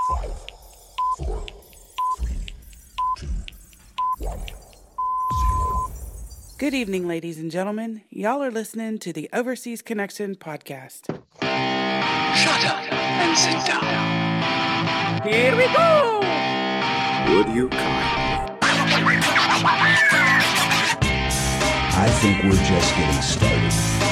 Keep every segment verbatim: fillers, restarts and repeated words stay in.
Five, four, three, two, one, zero. Good evening, ladies and gentlemen. Y'all are listening to the Overseas Connection podcast. Shut up and sit down. Here we go! Would you kindly? I think we're just getting started.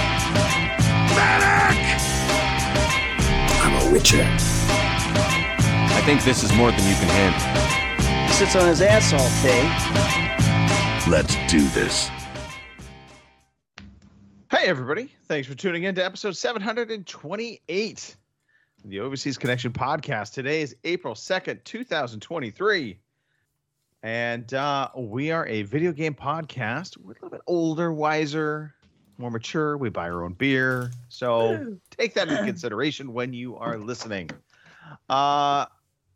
Medic! I'm a witcher. I think this is more than you can handle. He sits on his ass all day. Let's do this. Hey, everybody. Thanks for tuning in to episode seven hundred twenty-eight of the Overseas Connection podcast. Today is April second, two thousand twenty-three. And uh, we are a video game podcast. We're a little bit older, wiser, more mature. We buy our own beer. So take that into consideration when you are listening. Uh,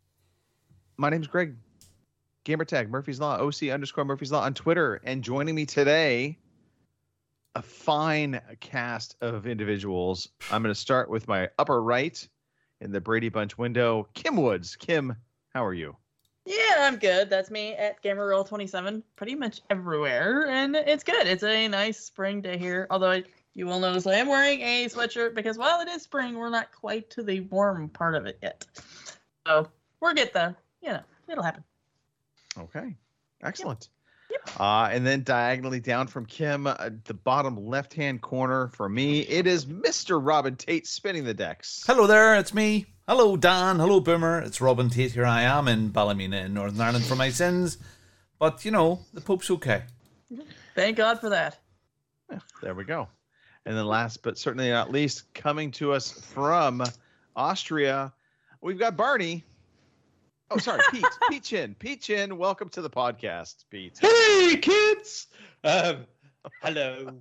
my name's Greg. Gamertag, Murphy's Law, O C underscore Murphy's Law on Twitter. And joining me today, a fine cast of individuals. I'm going to start with my upper right in the Brady Bunch window, Kim Woods. Kim, how are you? Yeah, I'm good. That's me at GamerRoll twenty-seven, pretty much everywhere, and it's good. It's a nice spring day here, although I, you will notice I am wearing a sweatshirt because while it is spring, we're not quite to the warm part of it yet. So we'll get there. You know, it'll happen. Okay, excellent. Yep. Yep. Uh, and then diagonally down from Kim, uh, the bottom left-hand corner for me, it is Mister Robin Tate spinning the decks. Hello there, it's me. Hello, Dan. Hello, Boomer. It's Robin Tate. Here I am in Ballymena in Northern Ireland for my sins. But, you know, the Pope's okay. Thank God for that. Yeah, there we go. And then last but certainly not least, coming to us from Austria, we've got Barney. Oh, sorry, Pete. Pete Chin. Pete Chin, welcome to the podcast, Pete. Hey, kids. Um, hello.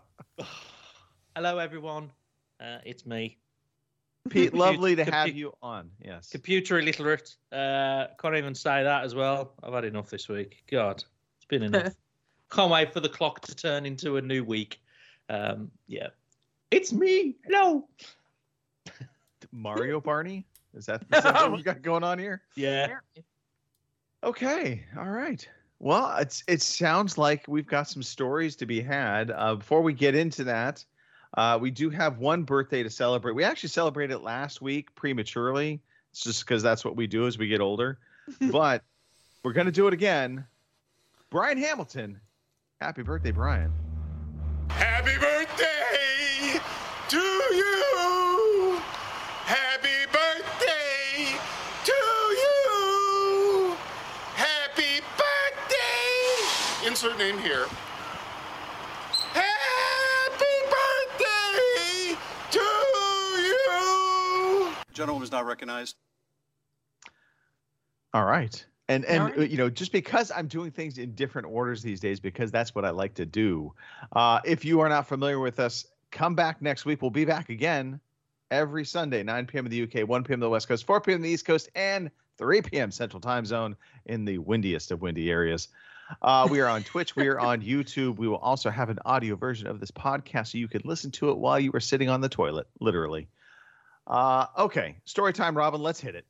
Hello, everyone. Uh, it's me. Pete, lovely to Compu- have you on. Yes. Computer illiterate. Uh, can't even say that as well. I've had enough this week. God, it's been enough. Can't wait for the clock to turn into a new week. Um, yeah. It's me. Hello. Mario Barney? Is that, is that what you got going on here? Yeah. Okay. All right. Well, it's it sounds like we've got some stories to be had. Uh, before we get into that, uh, we do have one birthday to celebrate. We actually celebrated it last week prematurely. It's just because that's what we do as we get older. But we're going to do it again. Brian Hamilton. Happy birthday, Brian. Happy birthday to you. Happy birthday to you. Happy birthday. Insert name here. Happy birthday to you. Gentleman was not recognized. All right. And, and All right. you know, just because I'm doing things in different orders these days, because that's what I like to do. Uh, if you are not familiar with us, come back next week. We'll be back again every Sunday, nine p.m. in the U K, one p.m. in the West Coast, four p.m. in the East Coast, and three p.m. Central Time Zone in the windiest of windy areas. Uh, we are on Twitch. We are on YouTube. We will also have an audio version of this podcast so you can listen to it while you are sitting on the toilet, literally. Uh, okay, story time, Robin. Let's hit it.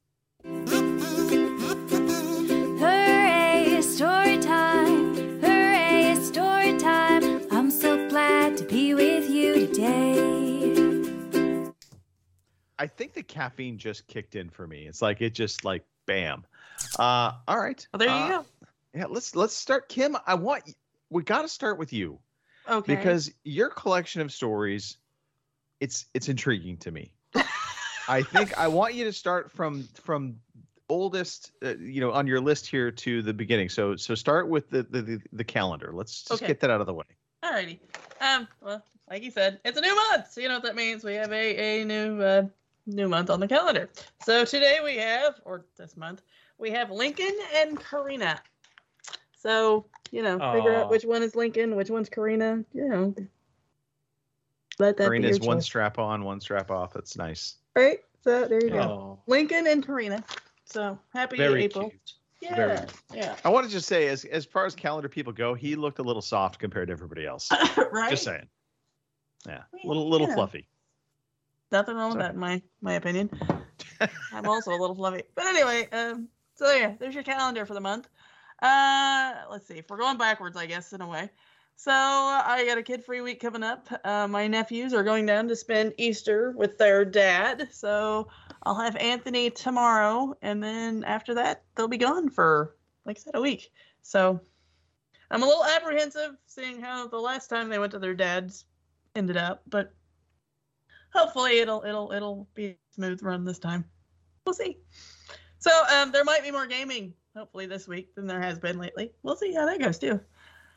Hooray, story time. Hooray, story time. I'm so glad to be with you today. I think the caffeine just kicked in for me. It's like it just like bam. Uh, all right. Well, there you Uh, go. Yeah, let's let's start. Kim, I want we got to start with you Okay. because your collection of stories, it's it's intriguing to me. I think I want you to start from from oldest, uh, you know, on your list here to the beginning. So so start with the the the, the calendar. Let's just Okay. get that out of the way. Alrighty. Um. Well, like you said, it's a new month. So you know what that means. We have a a new uh, new month on the calendar. So today we have, or this month, we have Lincoln and Karina. So you know, figure out Aw. which one is Lincoln, which one's Karina. You know, let that be Karina's your one choice. strap on, one strap off. That's nice. Right. So there you go. Oh, Lincoln and Karina. So happy very April. cute. Yeah. Very Yeah. I want to just say, as as far as calendar people go, he looked a little soft compared to everybody else. Right. Just saying. Yeah, Well, little little yeah. fluffy. Nothing wrong with that, in my my opinion. I'm also a little fluffy. But anyway, um, so yeah, there's your calendar for the month. Uh, let's see. If we're going backwards, I guess, in a way. So I got a kid-free week coming up. Uh, my nephews are going down to spend Easter with their dad. So I'll have Anthony tomorrow, and then after that, they'll be gone for, like I said, a week. So I'm a little apprehensive seeing how the last time they went to their dad's ended up, but hopefully it'll it'll it'll be a smooth run this time. We'll see. So um, there might be more gaming hopefully this week than there has been lately. We'll see how that goes too.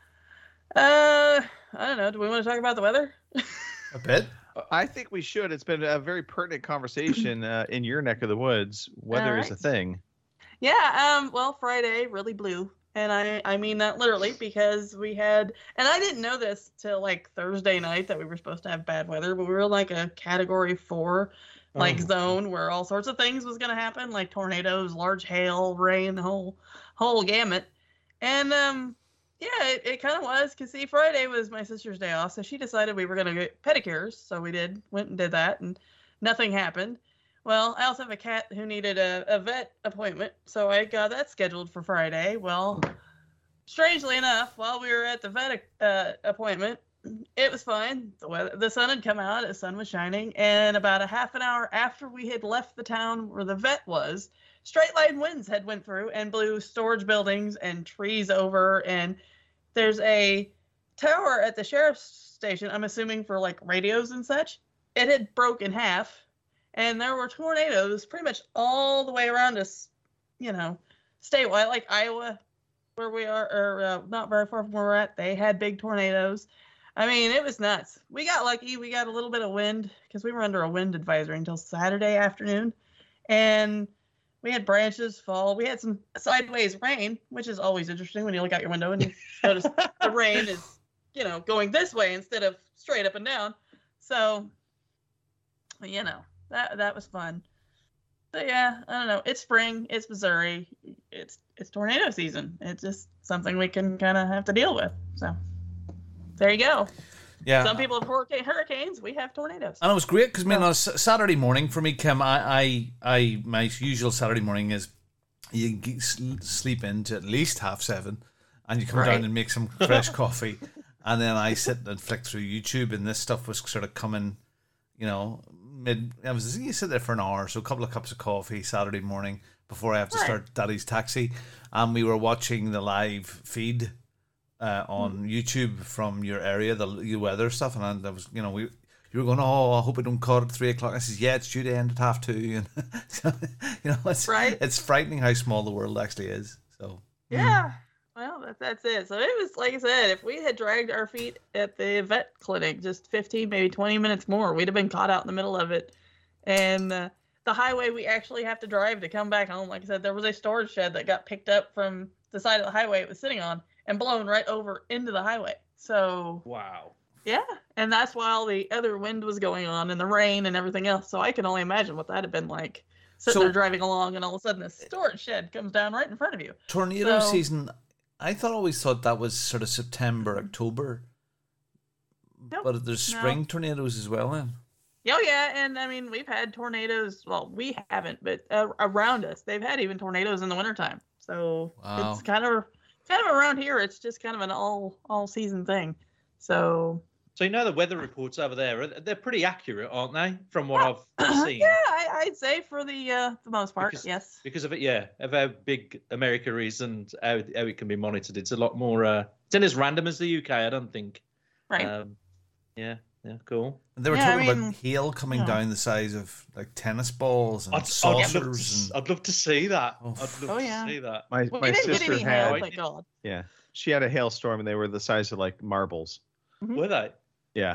Uh, I don't know. Do we want to talk about the weather? A bit. I think we should. It's been a very pertinent conversation uh, in your neck of the woods. Weather All is right. a thing. Yeah. Um. Well, Friday really blew, and I I mean that literally because we had, and I didn't know this till like Thursday night that we were supposed to have bad weather, but we were in like a category four like Oh. zone where all sorts of things was gonna happen, like tornadoes, large hail, rain, the whole whole gamut. And um. Yeah, it, it kind of was, because see, Friday was my sister's day off, so she decided we were going to get pedicures, so we did, went and did that, and nothing happened. Well, I also have a cat who needed a, a vet appointment, so I got that scheduled for Friday. Well, strangely enough, while we were at the vet uh, appointment, it was fine. The weather, the sun had come out, the sun was shining, and about a half an hour after we had left the town where the vet was, straight line winds had went through and blew storage buildings and trees over, and there's a tower at the sheriff's station, I'm assuming for like radios and such. It had broke in half, and there were tornadoes pretty much all the way around us, you know, statewide, like Iowa, where we are, or uh, not very far from where we're at. They had big tornadoes. I mean, it was nuts. We got lucky. We got a little bit of wind because we were under a wind advisory until Saturday afternoon, and we had branches fall. We had some sideways rain, which is always interesting when you look out your window and you notice the rain is, you know, going this way instead of straight up and down. So, you know, that that was fun. So yeah, I don't know. It's spring. It's Missouri. It's it's tornado season. It's just something we can kind of have to deal with. So there you go. Yeah. Some people have hurricane, hurricanes. We have tornadoes. And it was great because, I mean, on a S- Saturday morning for me, Kim, I, I, I, my usual Saturday morning is you g- sl- sleep into at least half seven, and you come Right. down and make some fresh coffee, and then I sit and flick through YouTube, and this stuff was sort of coming, you know, mid. I was you sit there for an hour, so a couple of cups of coffee Saturday morning before I have to Right. start Daddy's Taxi, and we were watching the live feed. Uh, on YouTube from your area, the, the weather stuff, and I, that was, you know, we you were going, oh, I hope it don't cut at three o'clock. I says, yeah, it's due to end at half two, and so, you know, it's Right. it's frightening how small the world actually is. So Yeah. Well, that, that's it. So it was, like I said, if we had dragged our feet at the vet clinic just fifteen, maybe twenty minutes more, we'd have been caught out in the middle of it. And uh, the highway we actually have to drive to come back home, like I said, there was a storage shed that got picked up from the side of the highway it was sitting on and blown right over into the highway. So, Wow. yeah. And that's while the other wind was going on and the rain and everything else. So I can only imagine what that'd have been like. Sitting So- there driving along and all of a sudden a storage shed comes down right in front of you. tornado So- season, I thought always thought that was sort of September, October, Nope. but there's No. spring tornadoes as well. Then Oh yeah, and I mean we've had tornadoes. Well, we haven't, but uh, around us, they've had even tornadoes in the wintertime. So Wow. it's kind of kind of around here. It's just kind of an all all season thing. So So you know the weather reports over there, they're pretty accurate, aren't they? From what I've seen. yeah, I, I'd say for the uh, the most part, Because- yes. Because of it, yeah, of how big America is and how, how it can be monitored. It's a lot more. Uh, it's not as random as the U K, I don't think. Right. Um, yeah. Yeah. Cool. they were Yeah, I talking mean, about hail coming yeah. down the size of like tennis balls and I'd, I'd, love to, saucers. s- and, I'd love to see that. Oh. I'd love Oh, to yeah. see that. My We my didn't get sister any hail, had thank God. yeah, she had a hailstorm and they were the size of like marbles. Were they? Yeah.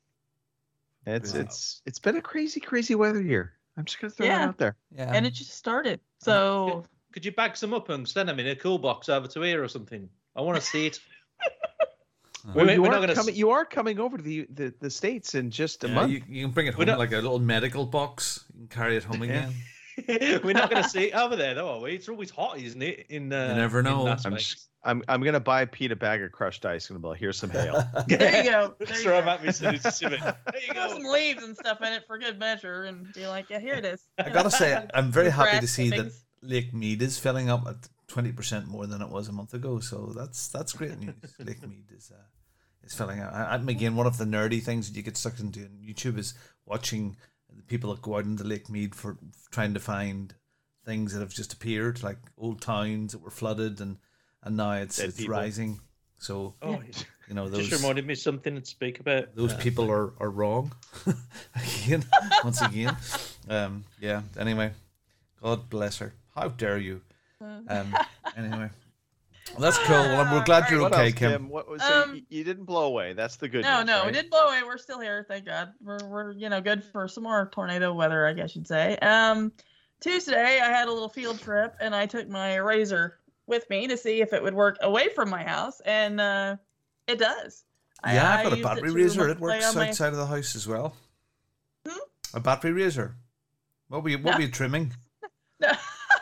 It's Wow. it's it's been a crazy crazy weather year. I'm just gonna throw Yeah. that out there. yeah. And it just started. So Could you bag some up and send them in a cool box over to here or something? I want to see it. Well, We're- you we're are not gonna coming. s- You are coming over to the the, the states in just a Yeah, month. you, you can bring it We home don't- like a little medical box. You can carry it home again. We're not going to see it over there, though, are we? It's always hot, isn't it? In uh, You never in know. Las I'm Vegas. just, I'm I'm gonna buy Pete a bag of crushed ice and be like, here's some hail. There you go. There you Throw go. them at me as soon as you see it. There you Throw go. some leaves and stuff in it for good measure, and be like, yeah, here it is. I gotta say, I'm very happy to Grass see that clippings. Lake Mead is filling up at twenty percent more than it was a month ago. So that's that's great news. Lake Mead is uh, is filling out. I, I'm again one of the nerdy things that you get stuck into on YouTube is watching the people that go out into Lake Mead for trying to find things that have just appeared, like old towns that were flooded, and and now it's Dead it's people. rising. So Oh, you know those just reminded me of something to speak about. those Uh, people are, are wrong again once again. Um yeah, anyway, God bless her. How dare you? Um anyway, well, that's cool. Well, we're glad you're What okay, else, Kim. Kim? What was so Um, you, you didn't blow away? That's the good No, news. no, right? we did blow away. We're still here, thank God. We're we're you know good for some more tornado weather, I guess you'd say. Um, Tuesday I had a little field trip, and I took my razor with me to see if it would work away from my house, and uh, it does. I- Yeah, I I've got a used it battery to razor. remote It play works on my- outside of the house as well. Hmm? A battery razor. What were you what No. were you trimming? No,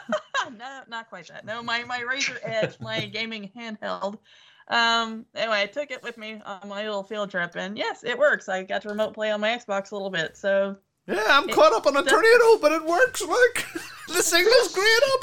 no, not quite that. No, my my Razor Edge, my gaming handheld. Um, anyway, I took it with me on my little field trip, and yes, it works. I got to remote play on my Xbox a little bit, so Yeah, I'm It caught up on a does- tornado, but it works. Look, the signal's great up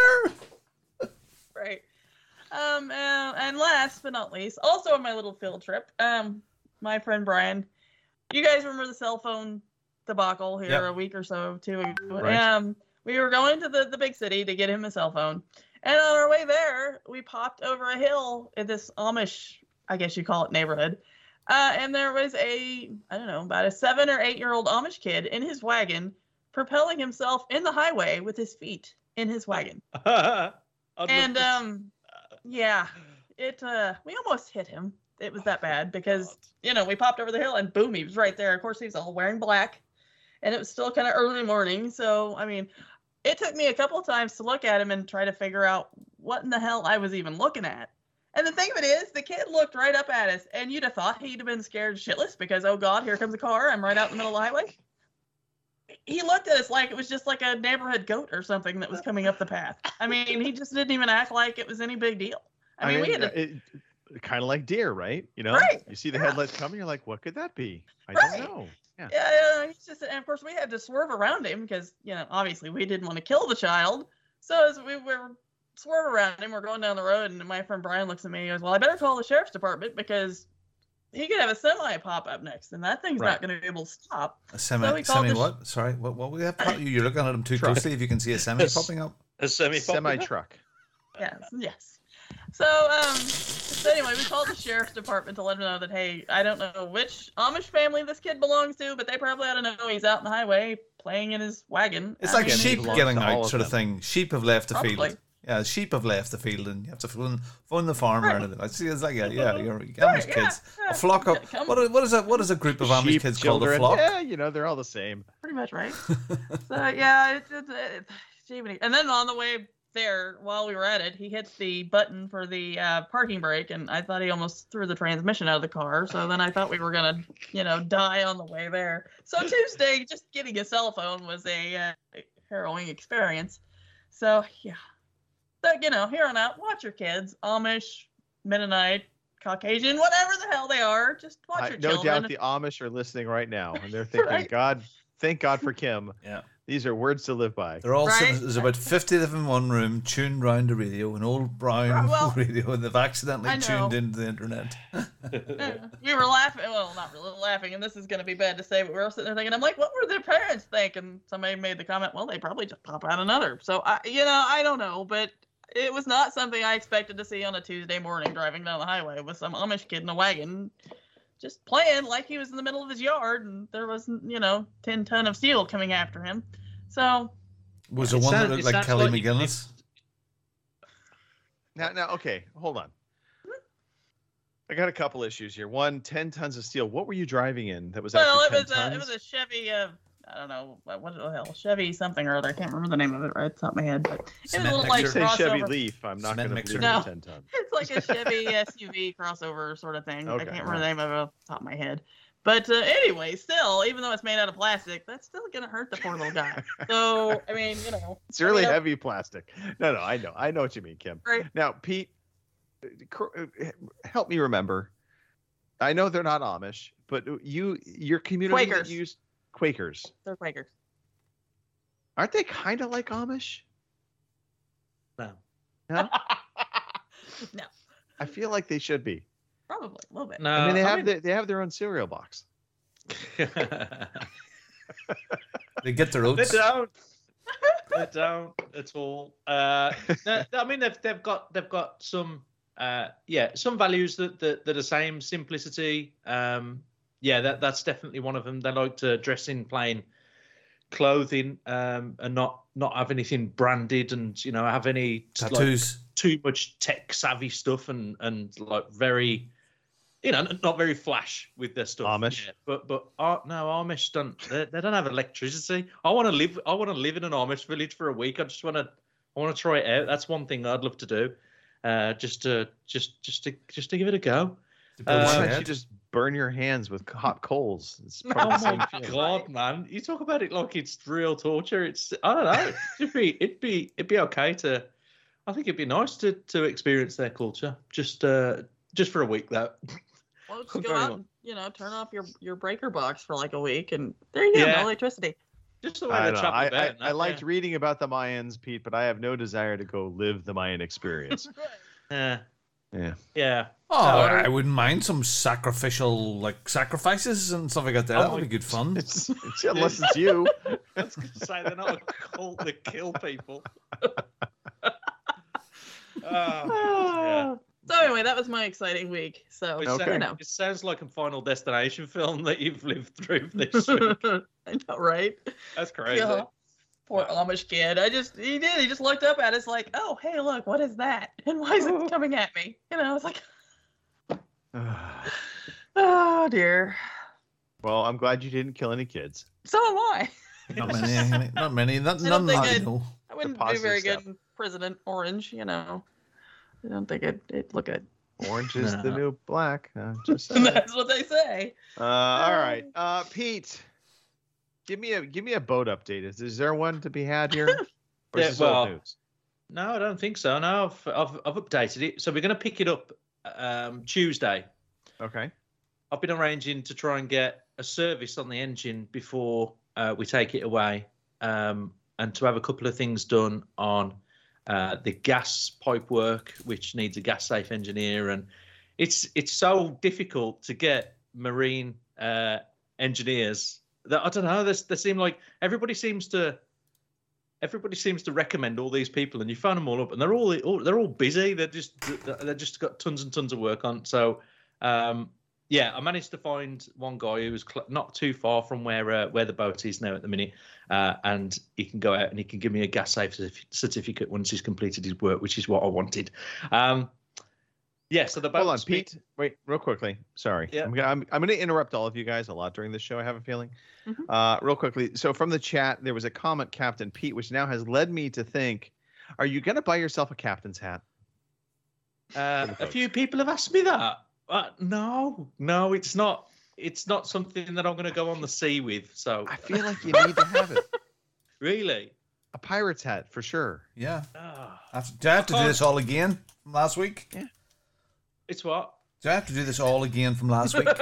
here. right. Um, uh, and last but not least, also on my little field trip, um, my friend Brian, you guys remember the cell phone debacle here Yep. a week or so, two weeks ago? Right. Um, we were going to the, the big city to get him a cell phone. And on our way there, we popped over a hill in this Amish, I guess you call it, neighborhood. Uh, and there was a, I don't know, about a seven or eight year old Amish kid in his wagon propelling himself in the highway with his feet in his wagon. I'd love And to- um, yeah, it uh, we almost hit him. It was that bad because you know we popped over the hill and boom, he was right there. Of course, he was all wearing black, and it was still kind of early morning. So I mean, it took me a couple of times to look at him and try to figure out what in the hell I was even looking at. And the thing of it is, the kid looked right up at us, and you'd have thought he'd have been scared shitless because oh god, here comes a car. I'm right out in the middle of the highway. He looked at us like it was just like a neighborhood goat or something that was coming up the path. I mean, he just didn't even act like it was any big deal. I mean, we had to, it, kind of like deer, right? You know, Right, you see the yeah. headlights coming, you're like, what could that be? I Right. don't know. Yeah. yeah, yeah, he's just, and of course we had to swerve around him because, you know, obviously we didn't want to kill the child. So as we were swerve around him, we're going down the road, and my friend Brian looks at me and goes, well, I better call the sheriff's department because he could have a semi pop up next, and that thing's Right. not going to be able to stop. A semi, So we called semi the sh- what? Sorry, what? What we have? You're looking at him too Truck. closely. If you can see a semi Yes. popping up. a semi Semi truck. Yes, yes. So, um, so anyway, we called the sheriff's department to let them know that, hey, I don't know which Amish family this kid belongs to, but they probably ought to know he's out in the highway playing in his wagon. It's I like mean, he sheep belongs getting to all out, of sort of them. thing. Sheep have left the Probably. field. Yeah, sheep have left the field, and you have to phone, phone the farmer Right. and everything. I see. It's like yeah, yeah, you're Amish Right, yeah, kids. yeah. A flock of Come- what? What is a what is a group of Amish Sheep, kids called a children. flock? Yeah, you know, they're all the same. Pretty much, right? so, yeah, it's, it's, it's Jiminy. And then on the way there, while we were at it, he hit the button for the uh, parking brake, and I thought he almost threw the transmission out of the car. So then I thought we were going to, you know, die on the way there. So Tuesday, just getting a cell phone was a uh, harrowing experience. So, yeah. So, you know, here on out, watch your kids. Amish, Mennonite, Caucasian, whatever the hell they are. Just watch I, your no children. doubt the Amish are listening right now, and they're thinking, Right. God, thank God for Kim. Yeah. These are words to live by. They're all Right. there's about fifty of them in one room, tuned round the radio, an old brown Right, well, radio, and they've accidentally I know. tuned into the internet. We were laughing, well, not really laughing, and this is going to be bad to say, but we were all sitting there thinking, I'm like, what were their parents thinking? Somebody made the comment, well, they probably just pop out another. So, I, you know, I don't know, but it was not something I expected to see on a Tuesday morning driving down the highway with some Amish kid in a wagon just playing like he was in the middle of his yard and there was, you know, ten ton of steel coming after him. So, Was the It one that sounds- looked it like sounds Kelly like you McGillis? Now, now, okay, hold on. I got a couple issues here. One, ten tons of steel. What were you driving in? That was well, it after was, ten a, it tons? was a Chevy, uh, I don't know, what what the hell, Chevy something or other. I can't remember the name of it right off the top of my head, but it was a Cement little like mixer. Say Chevy crossover. Leaf. I'm not Cement going to mixer. believe No. it's ten tons. It's like a Chevy S U V crossover sort of thing. I Okay, can't remember the name of it off the top of my head. But uh, anyway, still, even though it's made out of plastic, that's still gonna hurt the poor little guy. So I mean, you know, It's really I mean, heavy plastic. No, no, I know. I know what you mean, Kim. Right. Now, Pete, cor- help me remember. I know they're not Amish, but you, your community that Quakers. use Quakers. They're Quakers. Aren't they kind of like Amish? No. No? No, I feel like they should be. probably a little bit. No, I mean, they I have mean- the, they have their own cereal box. They get their They oats. don't. They don't at all. Uh, no, I mean, they've they've got they've got some uh, yeah some values that that, that are same simplicity. Um, yeah, that that's definitely one of them. They like to dress in plain clothing um, and not not have anything branded and you know have any like, Tattoos. too much tech savvy stuff and and like very. You know, not very flash with their stuff. Amish? Yeah, but but uh, no, Amish don't. They, they don't have electricity. I want to live. I want to live in an Amish village for a week. I just want to. I want to try it out. That's one thing I'd love to do. Uh, just to just just to just to give it a go. Why Uh, don't you just burn your hands with hot coals? It's part Oh of the same my feeling. god, man! You talk about it like it's real torture. It's I don't know. It'd be it'd be it'd be okay to. I think it'd be nice to to experience their culture just uh just for a week though. Well, just Very go out well. and, you know, turn off your, your breaker box for like a week, and there you go, Yeah. no electricity. Just the way I, they don't know. chop I, the bed I, and I that, liked yeah. reading about the Mayans, Pete, but I have no desire to go live the Mayan experience. Yeah. Yeah. Yeah. Oh, So- I wouldn't mind some sacrificial, like sacrifices and stuff like that. That Oh would my- be good fun. It's, it's, unless it's you. I was going to say they're not a cult that kill people. Oh, So anyway, that was my exciting week. So yeah. It, Okay. you sounds, know, it sounds like a Final Destination film that you've lived through this week. I know, right? That's crazy. Yeah. Poor Amish kid. I just he did. He just looked up at us like, oh hey, look, what is that? And why is it coming at me? You know, I was like, oh dear. Well, I'm glad you didn't kill any kids. So am I. Not many. Not many. Not, I none don't think that I I'd- know. I wouldn't do positive very step. good in President Orange. You know, I don't think it'd, it'd look good. Orange is the No. new black. Uh, just saying. That's what they say. Uh, all right, uh, Pete, give me a give me a boat update. Is, is there one to be had here? Or is Yeah, this old well, news? No, I don't think so. No, I've, I've, I've updated it. So we're going to pick it up um, Tuesday. Okay. I've been arranging to try and get a service on the engine before uh, we take it away, um, and to have a couple of things done on uh, the gas pipe work, which needs a gas safe engineer, and it's it's so difficult to get marine uh, engineers that I don't know. They, they seem like everybody seems to everybody seems to recommend all these people, and you phone them all up, and they're all, all they're all busy. They're just they're just got tons and tons of work on. So. Um, Yeah, I managed to find one guy who was cl- not too far from where uh, where the boat is now at the minute, uh, and he can go out and he can give me a gas safe certif- certificate once he's completed his work, which is what I wanted. Um, yeah, so the boat. Hold on, Pete. Wait, real quickly. Sorry. Yeah. I'm, gonna- I'm, I'm going to interrupt all of you guys a lot during this show, I have a feeling. Mhm. Uh, real quickly. So from the chat, there was a comment, Captain Pete, which now has led me to think, are you going to buy yourself a captain's hat? Uh, a few people have asked me that. Uh, no, no, it's not. It's not something that I'm going to go on the sea with. So I feel like you need to have it. really, A pirate's hat, for sure. Yeah. Ah, I have to, do I have to do this all again from last week? Yeah. it's what. Do I have to do this all again from last week?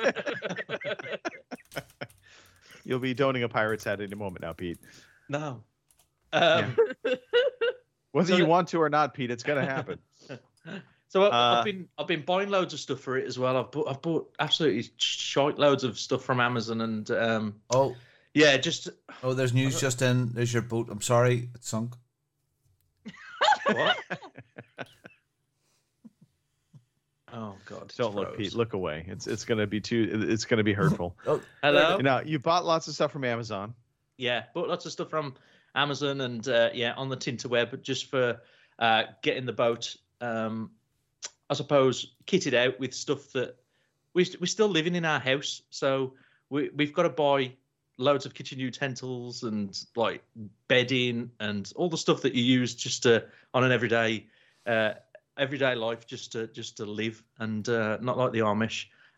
You'll be donning a pirate's hat in a moment now, Pete. No. Um, Whether So you the- want to or not, Pete, it's going to happen. So I, Uh, I've been I've been buying loads of stuff for it as well. I've bought I've bought absolutely shite loads of stuff from Amazon and um Oh, yeah, just oh, there's news just in. There's your boat. I'm sorry, it's sunk. what? Oh God! it's Don't look, froze. Pete. Look away. It's it's going to be too. It's going to be hurtful. Oh, Hello. You know, you bought lots of stuff from Amazon. Yeah, bought lots of stuff from Amazon and uh, yeah, on the Tinterweb just for uh, getting the boat. Um, I suppose kitted out with stuff that we we're still living in our house, so we we've got to buy loads of kitchen utensils and like bedding and all the stuff that you use just to on an everyday uh, everyday life just to just to live and uh, not like the Amish.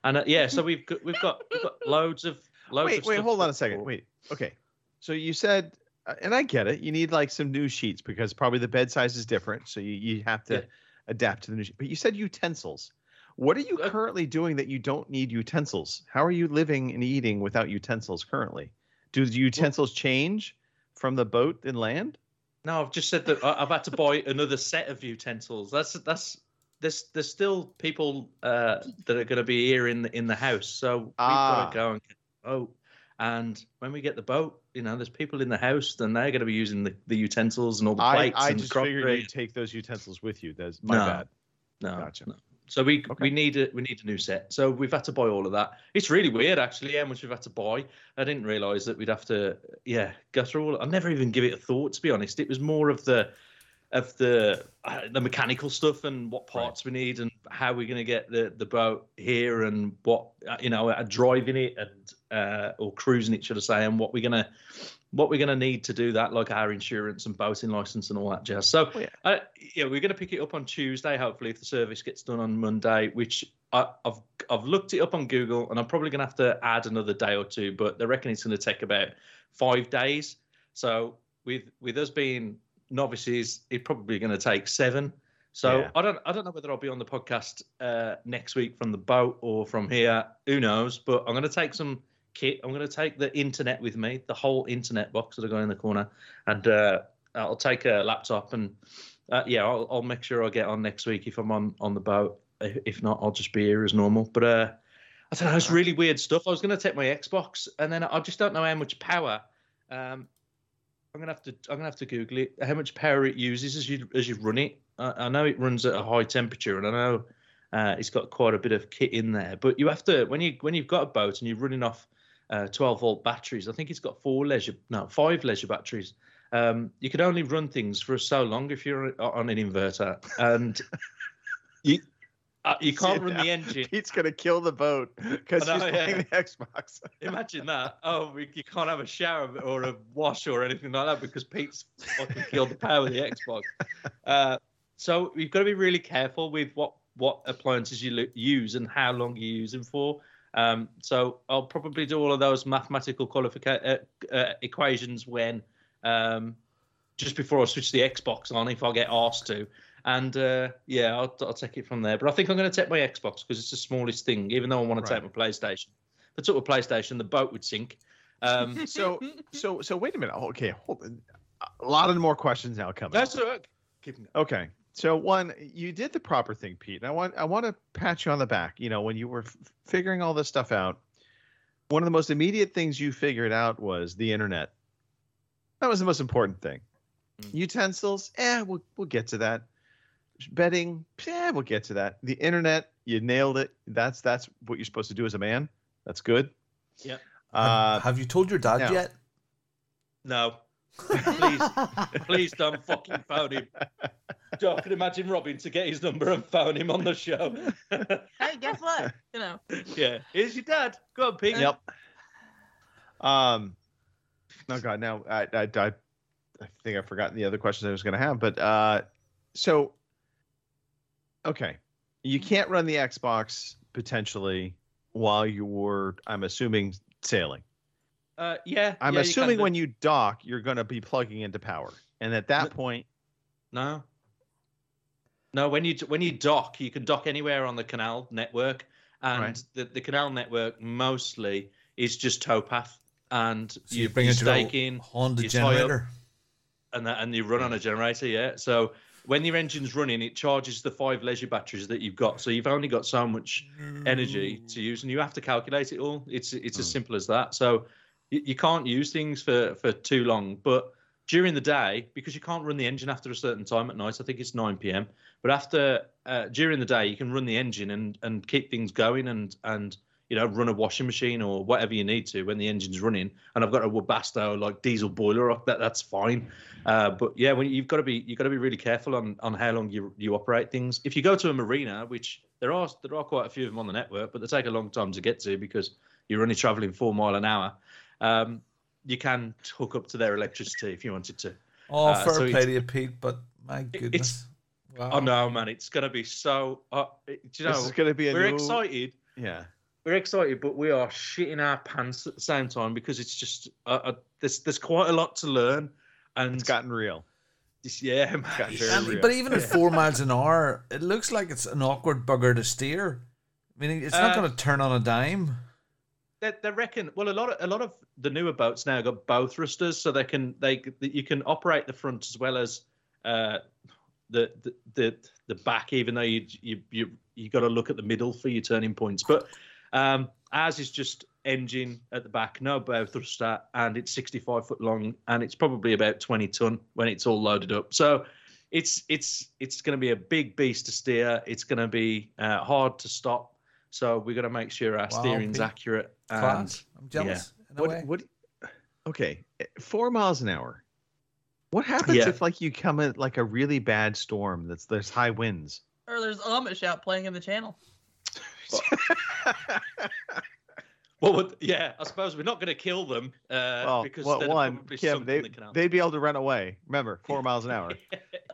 And uh, yeah, so we've got we've got we've got loads of loads. Wait, of wait, stuff hold on to- a second. Wait, okay. So you said, uh, and I get it. You need like some new sheets because probably the bed size is different, so you, you have to Yeah. adapt to the new sheet. But you said utensils. What are you Uh, currently doing that you don't need utensils? How are you living and eating without utensils currently? Do the utensils change from the boat and land? No, I've just said that I- I've had to buy another set of utensils. That's that's there's there's still people uh, that are going to be here in the in the house, so we've Ah. got to go and get the boat. And when we get the boat, you know, there's people in the house, then they're going to be using the, the utensils and all the I, plates I and just crockery. figured you'd take those utensils with you. That's my No. bad. No, Gotcha. no. So we Okay. we need a we need a new set. So we've had to buy all of that. It's really weird actually how much we've had to buy. I didn't realise that we'd have to yeah go through all. I never even give it a thought, to be honest. It was more of the of the uh, the mechanical stuff and what parts we need and how we're going to get the the boat here and what uh, you know uh, driving it and uh, or cruising it, should I say, and what we're gonna what we're gonna need to do that, like our insurance and boating license and all that jazz. So Oh, yeah. uh, yeah, we're gonna pick it up on Tuesday, hopefully, if the service gets done on Monday. Which I, I've I've looked it up on Google, and I'm probably gonna have to add another day or two, but they reckon it's gonna take about five days. So with with us being novices, it's probably going to take seven. So Yeah. I don't I don't know whether I'll be on the podcast uh, next week from the boat or from here. Who knows? But I'm going to take some kit. I'm going to take the internet with me, the whole internet box that I got in the corner, and uh, I'll take a laptop and uh, yeah, I'll, I'll make sure I get on next week if I'm on on the boat. If if not, I'll just be here as normal. But uh, I don't know. It's really weird stuff. I was going to take my Xbox, and then I just don't know how much power. Um, I'm gonna have to. I'm gonna have to Google it. How much power it uses as you as you run it. I, I know it runs at a high temperature, and I know uh, it's got quite a bit of kit in there. But you have to when you when you've got a boat and you're running off uh, twelve volt batteries. I think it's got four leisure, no, five leisure batteries. Um, you can only run things for so long if you're on an inverter, and you uh, you can't See, run now the engine. Pete's gonna kill the boat because I he's know, playing yeah. the Xbox. Imagine that. Oh, we, you can't have a shower or a wash or anything like that because Pete's fucking killed the power of the Xbox. Uh, so we've got to be really careful with what, what appliances you lo- use and how long you use them for. Um, so I'll probably do all of those mathematical qualifica- uh, uh, equations when um, just before I switch the Xbox on, if I get asked to. And uh, yeah, I'll, I'll take it from there. But I think I'm going to take my Xbox because it's the smallest thing, even though I want to Right. take my PlayStation. If I took a PlayStation, the boat would sink. Um, So, so, so wait a minute. Okay, hold on. A lot of more questions now coming. that's all right. Keep them going. Okay. So one, you did the proper thing, Pete. And I want I want to pat you on the back. You know, when you were f- figuring all this stuff out, one of the most immediate things you figured out was the internet. That was the most important thing. Mm. Utensils, eh, we'll we'll get to that. Bedding, eh, we'll get to that. The internet, you nailed it. That's that's what you're supposed to do as a man. That's good. Yeah. Uh, have, have you told your dad now- yet? No. Please, please don't fucking phone him. I can imagine Robin to get his number and phone him on the show. Hey, guess what? You know. Yeah. Here's your dad. Go on, Pete. Yep. Um. Oh God. Now I I I, I think I've forgotten the other questions I was going to have, but uh, so okay, you can't run the Xbox potentially while you were, I'm assuming, sailing. Uh, yeah. I'm yeah, you assuming can do- when you dock, you're going to be plugging into power, and at that point, No. No, when you when you dock, you can dock anywhere on the canal network, and Right. the, the canal network mostly is just towpath, and So you, you bring you it to a stake in, Honda you tie up, generator. and that, and you run on a generator. Yeah. So when your engine's running, it charges the five leisure batteries that you've got. So you've only got so much energy to use, and you have to calculate it all. It's it's as simple as that. So you, you can't use things for for too long, but during the day, because you can't run the engine after a certain time at night, I think it's nine p.m. But after uh, during the day, you can run the engine and and keep things going and and you know run a washing machine or whatever you need to when the engine's running. And I've got a Webasto like diesel boiler up that that's fine. Uh, but yeah, when you've got to be you've got to be really careful on on how long you you operate things. If you go to a marina, which there are there are quite a few of them on the network, but they take a long time to get to because you're only traveling four mile an hour. Um, you can hook up to their electricity if you wanted to. Oh, Uh, fair so play it's- to you, Pete, but my goodness. Wow. Oh no, man! It's gonna be so. Uh, it- do you know, this is going to be a we're new, excited. Yeah. we're excited, but we are shitting our pants at the same time because it's just uh, uh, there's there's quite a lot to learn, and it's gotten real. It's, yeah, man. It's gotten very And- real. but even at four miles an hour, it looks like it's an awkward bugger to steer. I mean, it's not Uh, going to turn on a dime. They, they reckon. Well, a lot of a lot of the newer boats now got bow thrusters, so they can they you can operate the front as well as uh, the, the the the back, even though you you you you got to look at the middle for your turning points. But um, ours is just engine at the back, no bow thruster, and it's sixty-five foot long, and it's probably about twenty ton when it's all loaded up. So it's it's it's going to be a big beast to steer. It's going to be uh, hard to stop. So we're going to make sure our Wow, steering's Pete. accurate. And, Class. I'm jealous. In a way. What? What? Okay, four miles an hour. What happens Yeah. if like you come in like a really bad storm? That's there's high winds. Or there's Amish out playing in the channel. Well, would- yeah, I suppose we're not going to kill them uh, Well, because well, they'd one, probably Kim, sunk they in the canal. they'd be able to run away. Remember, four miles an hour.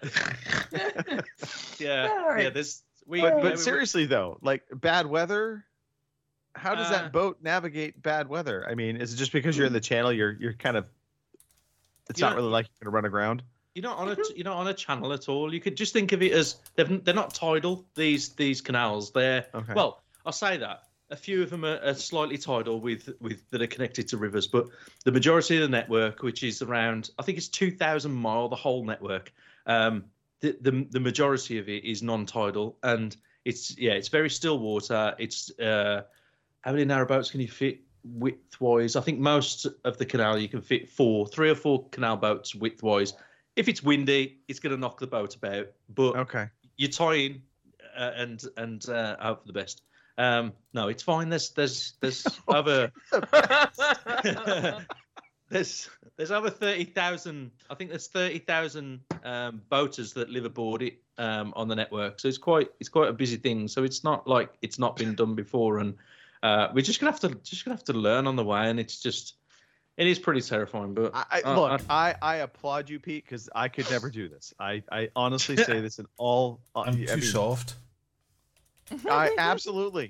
yeah, All right. yeah. This we. But yeah, but we- seriously though, like bad weather, how does Uh, that boat navigate bad weather? I mean, is it just because you're in the channel, you're you're kind of, it's You not know- really like you're gonna run aground. You're not on a you're not on a channel at all. You could just think of it as they've, they're not tidal. These these canals. They're Okay. well. I'll say that a few of them are, are slightly tidal with with that are connected to rivers, but the majority of the network, which is around, I think it's two thousand mile, the whole network. Um, the, the the majority of it is non-tidal, and it's yeah, it's very still water. It's uh, how many narrowboats can you fit width-wise? I think most of the canal you can fit four, three or four canal boats width-wise. If it's windy, it's going to knock the boat about, but Okay. you tie in uh, and and uh, hope for the best. Um, no, it's fine. There's there's there's other there's there's over thirty thousand. I think there's thirty thousand um, boaters that live aboard it um, on the network. So it's quite it's quite a busy thing. So it's not like it's not been done before, and uh, we're just gonna have to just gonna have to learn on the way. And it's just it is pretty terrifying. But I, I, uh, look, I, I applaud you, Pete, because I could never do this. I, I honestly say this in all. I'm I too mean, soft. I absolutely.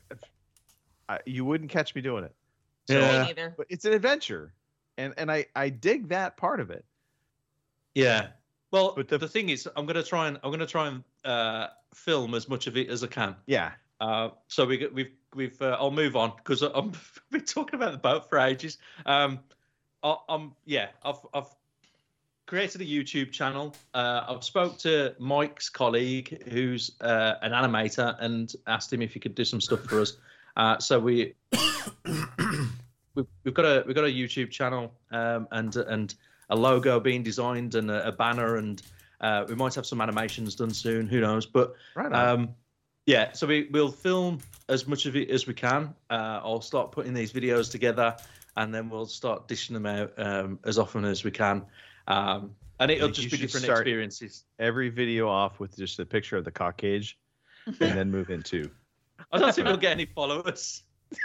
I, you wouldn't catch me doing it. Me Yeah. neither. But it's an adventure, and and I I dig that part of it. Yeah. Well, But the, the- thing is, I'm gonna try and I'm gonna try and uh, film as much of it as I can. Yeah. Uh, so we we've we've uh, I'll move on because I'm been talking about the boat for ages. Um, I, I'm yeah, I've I've created a YouTube channel. Uh, I've spoke to Mike's colleague who's uh, an animator and asked him if he could do some stuff for us. Uh, so we we've, we've got a we've got a YouTube channel um, and and a logo being designed and a, a banner, and uh, we might have some animations done soon. Who knows? But Right on. um, yeah, so we we'll film as much of it as we can. Uh, I'll start putting these videos together, and then we'll start dishing them out um, as often as we can. Um, and it'll think just you be should different start- experiences. Every video off with just a picture of the cock cage, and then move into. I don't think we'll get any followers.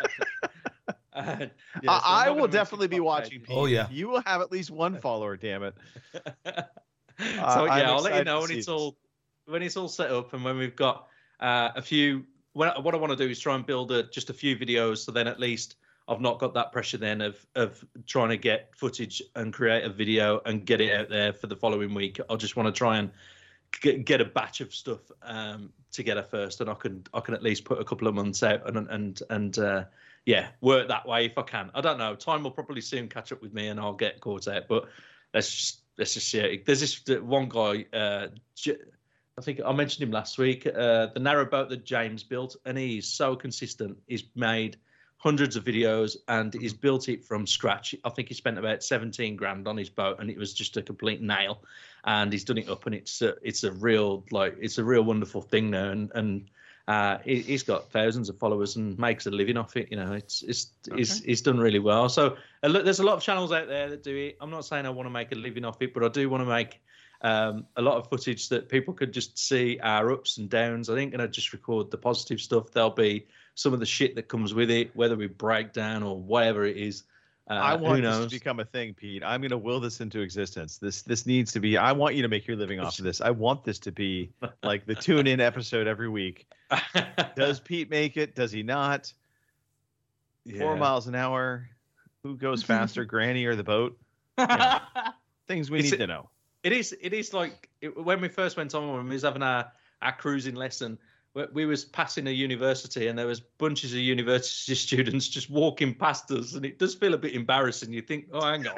Uh, yeah, so I'm I, I not will gonna definitely mention be cock watching. cage. Pete. Oh, yeah. You will have at least one follower. Damn it. so Uh, yeah, I'm I'll let you excited know to when see it's this. all when it's all set up and when we've got uh, a few. What, what I want to do is try and build a, just a few videos, so then at least I've not got that pressure then of of trying to get footage and create a video and get it out there for the following week. I just want to try and get, get a batch of stuff um, together first, and I can I can at least put a couple of months out and and and uh, yeah, work that way if I can. I don't know. Time will probably soon catch up with me, and I'll get caught out. But let's just let's just see it. There's this one guy. Uh, J- I think I mentioned him last week. Uh, the narrowboat that James built, and he's so consistent. He's made hundreds of videos, and he's built it from scratch. I think he spent about seventeen grand on his boat, and it was just a complete nail. And he's done it up, and it's a, it's a real like it's a real wonderful thing now. And and uh, he, he's got thousands of followers and makes a living off it. You know, it's it's he's, he's done really well. So uh, look, there's a lot of channels out there that do it. I'm not saying I want to make a living off it, but I do want to make um, a lot of footage that people could just see our ups and downs. I think going to just record the positive stuff. There'll be some of the shit that comes with it, whether we break down or whatever it is. Uh, I who want this knows? to become a thing, Pete. I'm going to will this into existence. This this needs to be. I want you to make your living off of this. I want this to be like the tune-in episode every week. Does Pete make it? Does he not? four Yeah. miles an hour. Who goes faster, Granny or the boat? Yeah. Things we It's- need to know. It is. It is like it, when we first went on when we was having our, our cruising lesson. We, we was passing a university and there was bunches of university students just walking past us, and it does feel a bit embarrassing. You think, oh, hang on,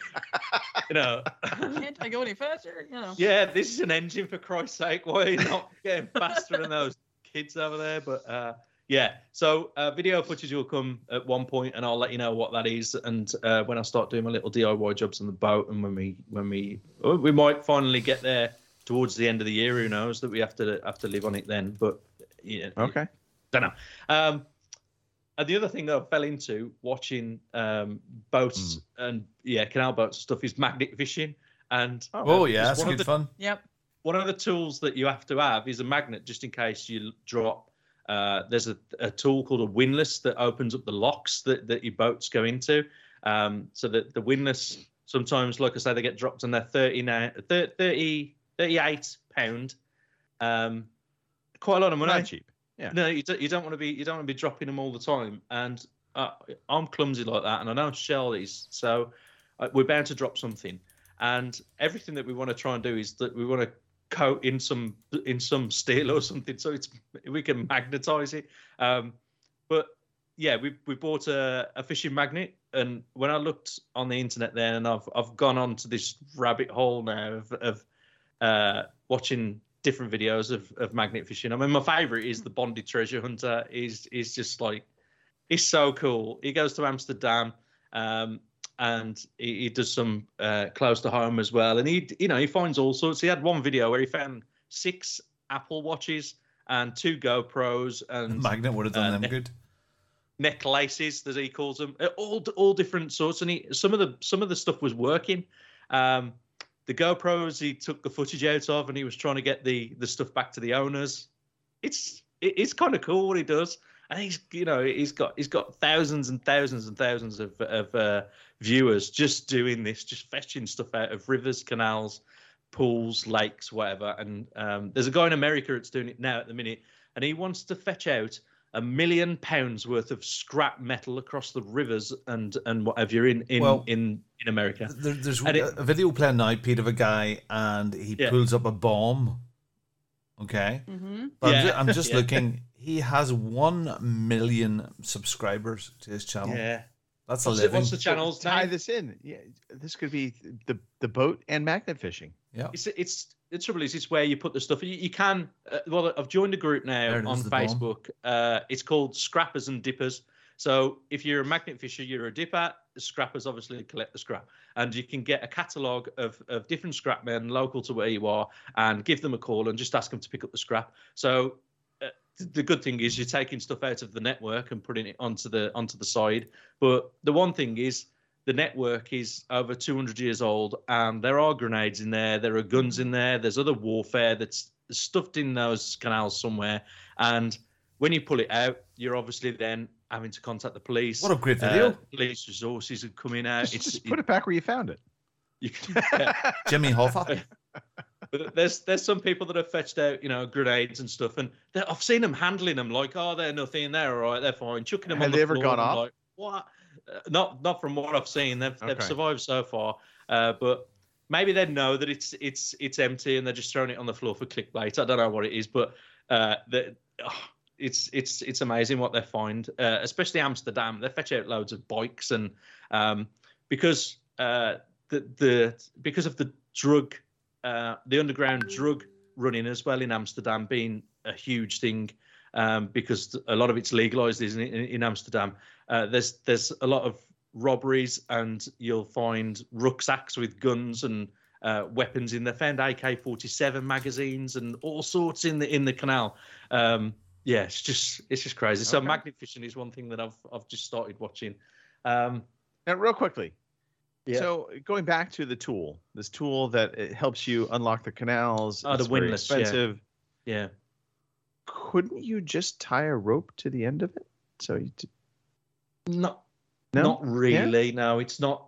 you know, Can't I go any faster? You know. yeah, this is an engine for Christ's sake. Why are you not getting faster than those kids over there? But uh, yeah, so uh, video footage will come at one point, and I'll let you know what that is. And uh, when I start doing my little D I Y jobs on the boat, and when we when we oh, we might finally get there towards the end of the year. Who knows that we have to have to live on it then? But yeah, Okay. don't know. Um, and the other thing that I fell into watching um, boats Mm. and yeah, canal boats and stuff is magnet fishing. And Oh, yeah, it's that's one of good the- fun. Yep. one of the tools that you have to have is a magnet, just in case you drop. Uh, there's a, a tool called a windlass that opens up the locks that, that your boats go into. Um, so that the windlass, sometimes, like I say, they get dropped and they're thirty-nine, thirty, thirty-eight pound. Um, quite a lot of money. Not cheap. Yeah. No, you don't. You don't want to be. You don't want to be dropping them all the time. And uh, I'm clumsy like that, and I know Shell is. So uh, we're bound to drop something. And everything that we want to try and do is that we want to coat in some in some steel or something, so it's we can magnetize it. Um, but yeah, we we bought a, a fishing magnet, and when I looked on the internet then, and I've I've gone on to this rabbit hole now of of uh, watching different videos of, of magnet fishing. I mean, my favorite is the Bonded Treasure Hunter. Is is just like, he's so cool. He goes to Amsterdam, um, and he, he does some uh, close to home as well. And he, you know, he finds all sorts. He had one video where he found six Apple Watches and two GoPros and Magnet would have done uh, them ne- good. necklaces, as he calls them, all all different sorts. And he, some of the some of the stuff was working. Um, the GoPros he took the footage out of, and he was trying to get the the stuff back to the owners. It's it, it's kind of cool what he does, and he's you know he's got he's got thousands and thousands and thousands of of uh, viewers just doing this, just fetching stuff out of rivers, canals, pools, lakes, whatever. And um, there's a guy in America that's doing it now at the minute, and he wants to fetch out a million pounds worth of scrap metal across the rivers and and whatever in in Well, in, in America. There, there's And it- a video playing now, Pete, of a guy, and he Yeah. pulls up a bomb. Okay, Mm-hmm. but I'm, Yeah. ju- I'm just Yeah. looking. He has one million subscribers to his channel. Yeah. That's a What's, the, living. what's the channel's Tie name? this in. Yeah, this could be the the boat and magnet fishing. Yeah. It's it's the trouble is it's where you put the stuff. You, you can. Uh, well, I've joined a group now There it is, on the bomb. Facebook. Uh, it's called Scrappers and Dippers. So if you're a magnet fisher, you're a dipper. The scrappers obviously collect the scrap, and you can get a catalogue of of different scrap men local to where you are, and give them a call and just ask them to pick up the scrap. So uh, the good thing is you're taking stuff out of the network and putting it onto the onto the side. But the one thing is, the network is over two hundred years old, and there are grenades in there, there are guns in there, there's other warfare that's stuffed in those canals somewhere. And when you pull it out, you're obviously then having to contact the police. What a great video. Uh, police resources are coming out. Just, it's just put it back where you found it. you can, yeah. Jimmy Hoffa. But there's there's some people that have fetched out, you know, grenades and stuff, and they're- I've seen them handling them like, oh, they're nothing, they're all right, they're fine, chucking them Have on they the ever floor, gone and I'm off? Like, what? Uh, not not from what I've seen. They've they've Okay. survived so far, uh, but maybe they know that it's it's it's empty and they're just throwing it on the floor for clickbait. I don't know what it is, but uh, the, oh, it's it's it's amazing what they find, uh, especially Amsterdam. They fetch out loads of bikes, and um, because uh, the the because of the drug. Uh, the underground drug running as well in Amsterdam being a huge thing, um, because a lot of it's legalized, isn't it, in, in Amsterdam? Uh, there's there's a lot of robberies, and you'll find rucksacks with guns and uh, weapons in there. Found A K forty-seven magazines and all sorts in the in the canal. Um, yeah, it's just it's just crazy. So Okay. magnet fishing is one thing that I've I've just started watching. Um, Now, real quickly. Yeah. So going back to the tool, this tool that it helps you unlock the canals. Oh, the it's very windlass, yeah. expensive. yeah. Couldn't you just tie a rope to the end of it? So you t- Not no, not Yeah? really. No, it's not.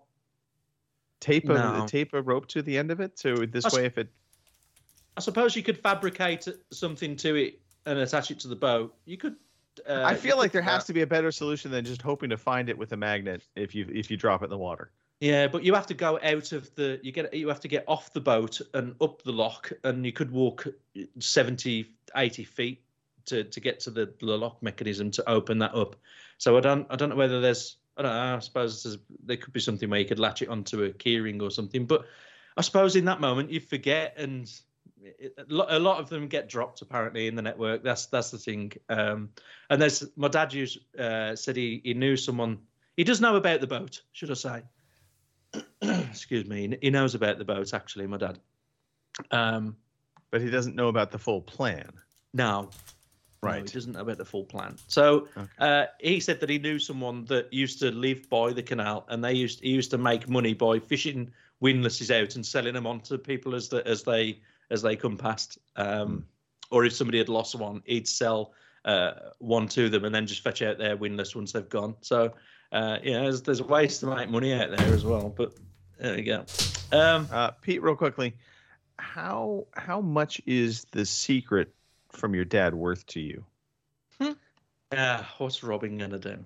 tape a No. tape a rope to the end of it. So this I s- way, if it I suppose you could fabricate something to it and attach it to the boat. You could Uh, I feel you like there could- has to be a better solution than just hoping to find it with a magnet if you if you drop it in the water. Yeah, but you have to go out of the. You get. You have to get off the boat and up the lock, and you could walk seventy, eighty feet to, to get to the, the lock mechanism to open that up. So I don't. I don't know whether there's. I don't know. I suppose there's, there could be something where you could latch it onto a keyring or something. But I suppose in that moment you forget, and it, a lot- a lot of them get dropped apparently in the network. That's that's the thing. Um, and there's my dad used uh, said he he knew someone. He does know about the boat, should I say? Excuse me. He knows about the boat, actually, my dad. Um, but he doesn't know about the full plan. No. Right. No, he doesn't know about the full plan. So Okay. uh, he said that he knew someone that used to live by the canal, and they used he used to make money by fishing windlasses out and selling them on to people as the, as they as they come past. Um, or if somebody had lost one, he'd sell uh, one to them and then just fetch out their windlass once they've gone. So. Uh, yeah, there's, there's ways to make money out there as well, but there you go. Um, uh, Pete, real quickly, how how much is the secret from your dad worth to you? Uh, what's Robin gonna do?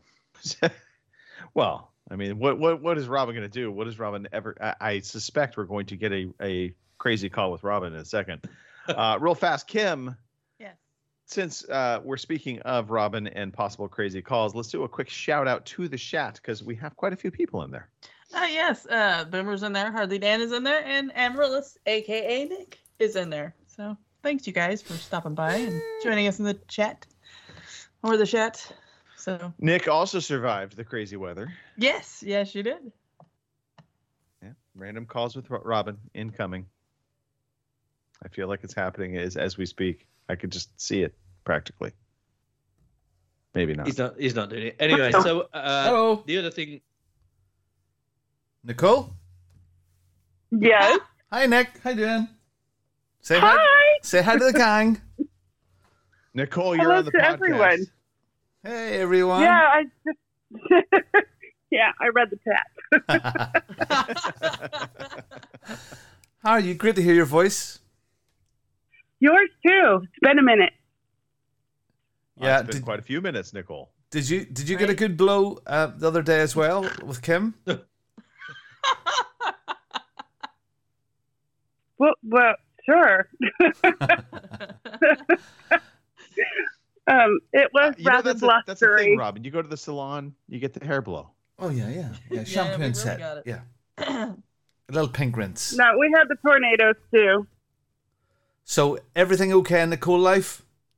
Well, I mean, what what what is Robin gonna do? What is Robin ever? I, I suspect we're going to get a a crazy call with Robin in a second. Uh, real fast, Kim. Yes. Since uh, we're speaking of Robin and possible crazy calls, let's do a quick shout out to the chat because we have quite a few people in there. Uh, yes, uh, Boomer's in there, Hardly Dan is in there, and Amaryllis, aka Nick, is in there. So thanks you guys for stopping by and joining us in the chat or the chat. So Nick also survived the crazy weather. yes, yes, you did. Yeah, random calls with Ro- Robin incoming. I feel like it's happening as as we speak. I could just see it practically. Maybe not. He's not. He's not doing it anyway. So uh, Hello. the other thing. Nicole? Yes. Hi, Nick. How you doing? Say Hi. hi. Say hi to the gang. Nicole, you're Hello on the to podcast. everyone. Hey, everyone. Yeah, I just yeah, I read the chat. How are you? Great to hear your voice. Yours too. It's been a minute. Yeah, It's been did- quite a few minutes, Nicole. Did you did you get a good blow uh, the other day as well with Kim? Well, well, sure. um, it was You know, rather that's, a, that's the thing, blustery. Robin. You go to the salon, you get the hair blow. Oh yeah, yeah, yeah. we Shampoo really and set. got it. Yeah, a little pink rinse. No, we had the tornadoes too. So everything okay in Nicole life?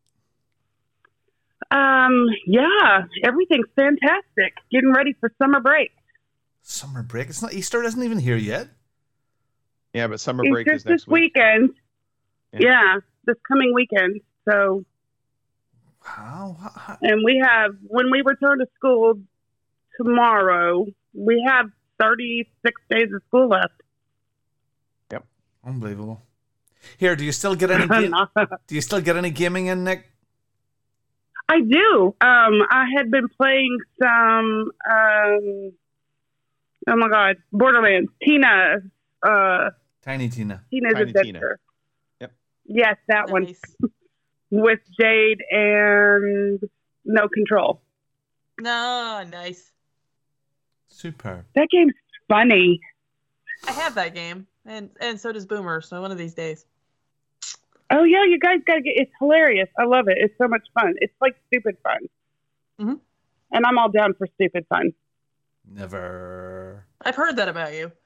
Um, yeah, everything's fantastic. Getting ready for summer break. Summer break. It's not Easter. Isn't even here yet. Yeah, but summer It's break just is next this week. weekend. Yeah. Yeah. this coming weekend. So, how, how? And we have, when we return to school tomorrow, we have thirty-six days of school left. Yep, unbelievable. Here, do you still get any? Ga- do you still get any gaming in, Nick? I do. Um, I had been playing some. Um, oh my God, Borderlands. Tina. Uh, Tiny Tina. Tina's Tiny Adventure. Tina. Yep. Yes, that one with Jade and No Control. No, nice. Superb. That game's funny. I have that game, and and so does Boomer. So one of these days. Oh yeah, you guys gotta get. It's hilarious. I love it. It's so much fun. It's like stupid fun. Mm-hmm. And I'm all down for stupid fun. Never. I've heard that about you.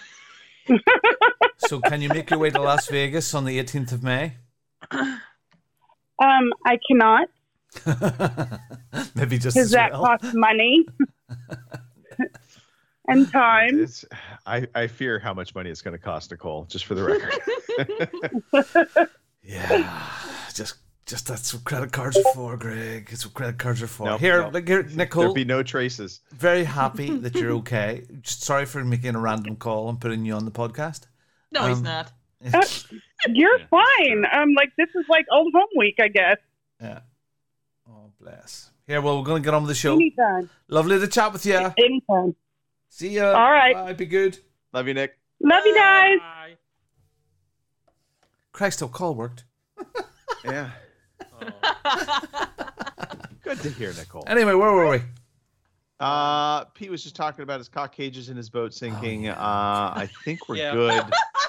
So, can you make your way to Las Vegas on the eighteenth of May? Um, I cannot Maybe just because as that well. costs money and time. It's, I, I fear how much money it's going to cost, Nicole, just for the record. Yeah, just just that's what credit cards are for, Greg. It's what credit cards are for. Nope, here, nope. look here, Nicole. There'll be no traces. Very happy that you're okay. Just sorry for making a random call and putting you on the podcast. No, he's Um, not. Uh, you're fine. Um, like this is like old home week, I guess. Yeah. Oh, bless. Here, well, we're going to get on with the show. Anytime. Lovely to chat with you. Anytime. See ya. All right. Bye. Be good. Love you, Nick. Love you guys. Christ, our call worked. Yeah. Good to hear, Nicole. Anyway, where were we? Uh, Pete was just talking about his cock cages in his boat sinking. Uh, I think we're Yeah. good.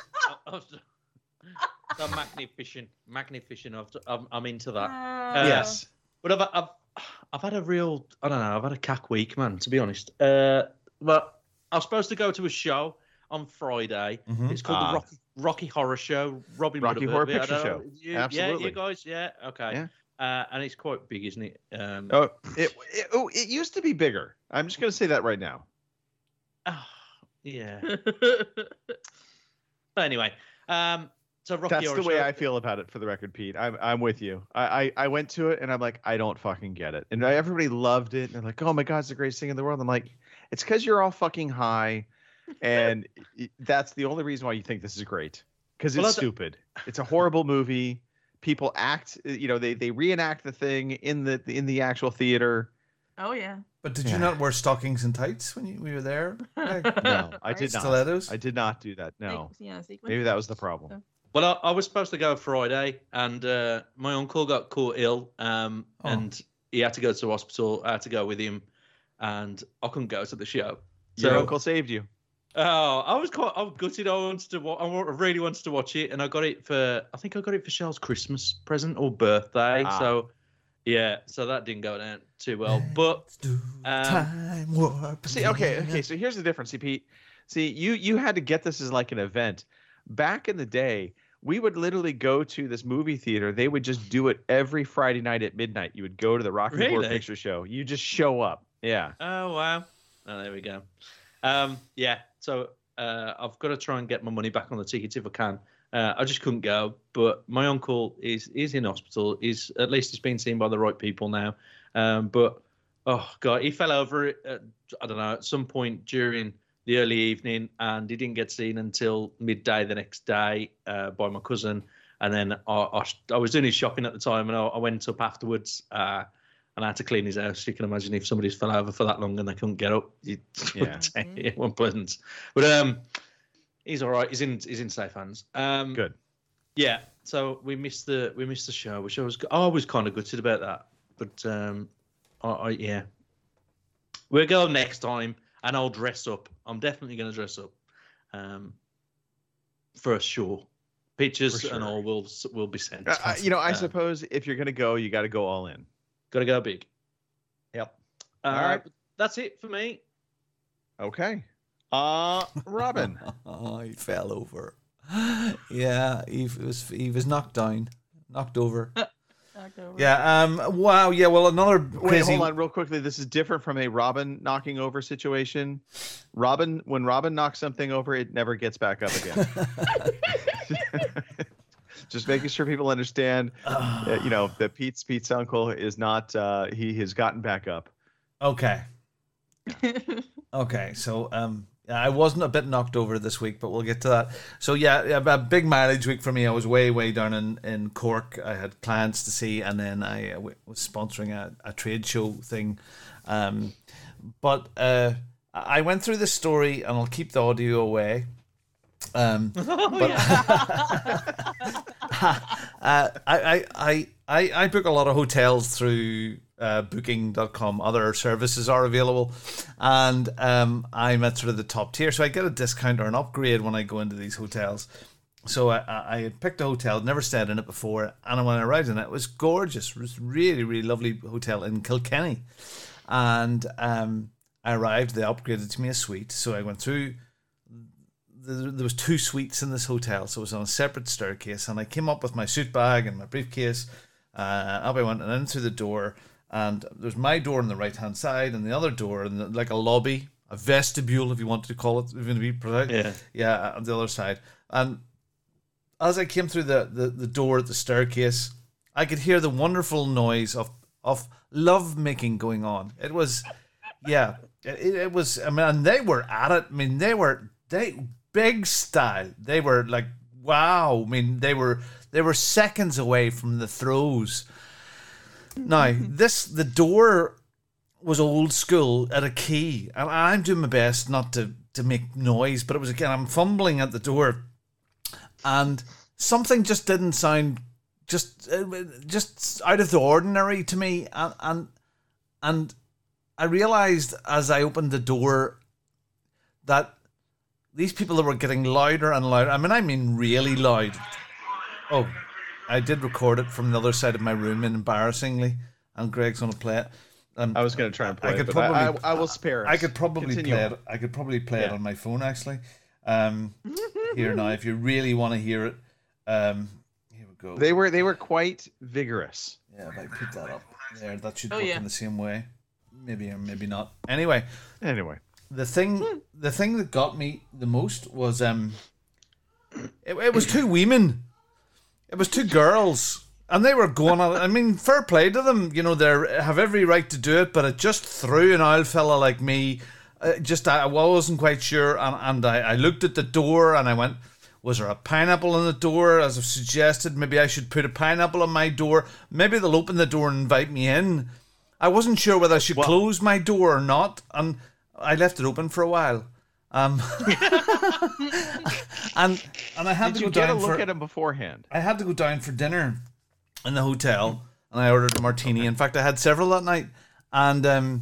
The magnificent, magnificent. I've- I'm, I'm into that. Uh, Yes. But I've, I've, I've had a real, I don't know, I've had a cack week, man, to be honest. Uh, but I was supposed to go to a show on Friday. Mhm. It's called Ah. the Rocky, Rocky Horror Show. Robin Rocky would have Horror heard of it. I Picture don't Show. know. You- Absolutely. Yeah, you guys, yeah, okay. Yeah. Uh, and it's quite big, isn't it? Um, Oh, it, it, oh, it used to be bigger. I'm just going to say that right now. ah, yeah. But anyway, um, so Rocky That's Horror the way Show. I feel about it, for the record, Pete. I'm I'm with you. I, I, I went to it and I'm like, I don't fucking get it. And everybody loved it. And they're like, oh my God, it's the greatest thing in the world. I'm like, it's because you're all fucking high. And it- that's the only reason why you think this is great. Because it's Well, that's- stupid. It's a horrible movie. People act, you know, they, they reenact the thing in the in the actual theater. Oh yeah. But did Yeah. you not wear stockings and tights when you, we were there? Like, No, I did not. Stilettos? I did not do that. No. Yeah, sequence. Maybe that was the problem. Well, I, I was supposed to go Friday, and uh, my uncle got caught ill, um, Oh. and he had to go to hospital. I had to go with him, and I couldn't go to the show. Your So- uncle saved you. Oh, I was quite. I was gutted. I wanted to. wa- I wa- really wanted to watch it, and I got it for. I think I got it for Shell's Christmas present or birthday. Ah. So, yeah. So that didn't go down too well. But um, Time warp. See, okay, okay. So here's the difference. See, Pete. See, you you had to get this as like an event. Back in the day, we would literally go to this movie theater. They would just do it every Friday night at midnight. You would go to the Rocky Horror Really? Picture Show. You just show up. Yeah. oh wow. Oh, there we go. Um, yeah. So uh, I've got to try and get my money back on the tickets if I can. Uh, I just couldn't go, but my uncle is is in hospital. He's at least he's been seen by the right people now. Um, but oh god, he fell over it. At, I don't know at some point during the early evening, and he didn't get seen until midday the next day uh, by my cousin. And then I, I, I was doing his shopping at the time, and I, I went up afterwards. Uh, And I had to clean his house. You can imagine if somebody's fell over for that long and they couldn't get up, it, Yeah. it wasn't pleasant. But um, he's all right. He's in he's in safe hands. Um, Good. Yeah. So we missed the we missed the show, which I was I was kind of gutted about that. But um, I, I yeah, we'll go next time, and I'll dress up. I'm definitely going to dress up, um, for sure. Pictures For sure. and all will will be sent. Uh, I- you know, I Uh, suppose if you're gonna go, you got to go all in. Got to go big. Yep. Uh, All right. That's it for me. Okay. Uh, Robin. Oh, he fell over. Yeah, he was he was knocked down, knocked over. October. Yeah. Um. Wow. Yeah. Well, another Wait, crazy. hold on, real quickly. This is different from a Robin knocking over situation. Robin, when Robin knocks something over, it never gets back up again. Just making sure people understand, uh, you know, that Pete's Pete's uncle is not. Uh, he has gotten back up. Okay. Okay. So um, I wasn't a bit knocked over this week, but we'll get to that. So yeah, a big mileage week for me. I was way way down in, in Cork. I had clients to see, and then I uh, was sponsoring a, a trade show thing. Um, but uh, I went through this story, and I'll keep the audio away. Um, but uh, I, I, I, I book a lot of hotels through uh, booking dot com. Other services are available, and um, I'm at sort of the top tier, so I get a discount or an upgrade when I go into these hotels. So I, I had picked a hotel, never stayed in it before, and when I arrived in it, it was gorgeous. It was really, really lovely hotel in Kilkenny, and um, I arrived. They upgraded to me a suite, so I went through. There was two suites in this hotel, so it was on a separate staircase, and I came up with my suit bag and my briefcase. Uh, up I went and in through the door, and there's my door on the right hand side, and the other door, in the, like a lobby, a vestibule, if you wanted to call it, if you want to be precise. Yeah. Yeah, on the other side. And as I came through the, the, the door at the staircase, I could hear the wonderful noise of of love making going on. It was, yeah, it, it was. I mean, and they were at it. I mean, they were they. Big style. They were like, wow. I mean, they were they were seconds away from the throws. Now, this the door was old school at a key, and I'm doing my best not to to make noise, but it was again I'm fumbling at the door, and something just didn't sound just just out of the ordinary to me, and, and and I realized as I opened the door that these people that were getting louder and louder. I mean, I mean really loud. Oh, I did record it from the other side of my room, embarrassingly, and Greg's going to play it. Um, I was going to try and play I could it, but probably, I, I, I will spare us. I could probably Continue play on. it. I could probably play Yeah. it on my phone, actually. Um, here now, if you really want to hear it, um, here we go. They were they were quite vigorous. Yeah, if I put that up there, that should Oh, work yeah. in the same way. Maybe or maybe not. Anyway, Anyway, the thing the thing that got me the most was um it, it was two women. It was two girls. And they were going on. I mean, fair play to them. You know, they have every right to do it, but it just threw an old fella like me. Uh, just I wasn't quite sure, and, and I, I looked at the door and I went, was there a pineapple on the door? As I've suggested, maybe I should put a pineapple on my door. Maybe they'll open the door and invite me in. I wasn't sure whether I should Well- close my door or not, and I left it open for a while. Um, and and I had did to you go get a down look for at him beforehand? I had to go down for dinner in the hotel, and I ordered a martini. In fact, I had several that night, and um,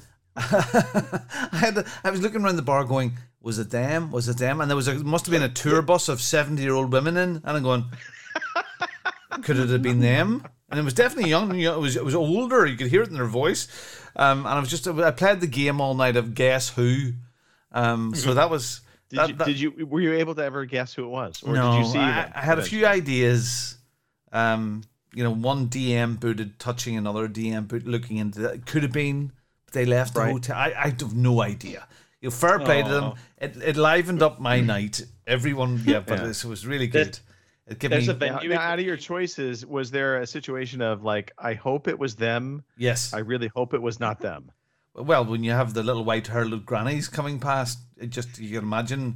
I had I was looking around the bar, going, "Was it them? Was it them?" And there was a must have been a tour bus of seventy-year-old women in, and I'm going, "Could it have been them?" And it was definitely young. You know, it was it was older. You could hear it in their voice. Um, and I was just I played the game all night of Guess Who. Um, so that was. Did that, you that, did you were you able to ever guess who it was, or no, did you see? I, them I had a eventually? few ideas. Um, you know, one D M booted touching another D M boot looking into that. It could have been, but they left the Right. hotel. I, I have no idea. You know, fair play to them. Aw. It, it livened up my night. Everyone, yeah, but Yeah. it was really There's- good. It gave there's me, a Now, venue. now, out of your choices, was there a situation of like, I hope it was them. yes. I really hope it was not them. Well, when you have the little white haired grannies coming past, it just you can imagine.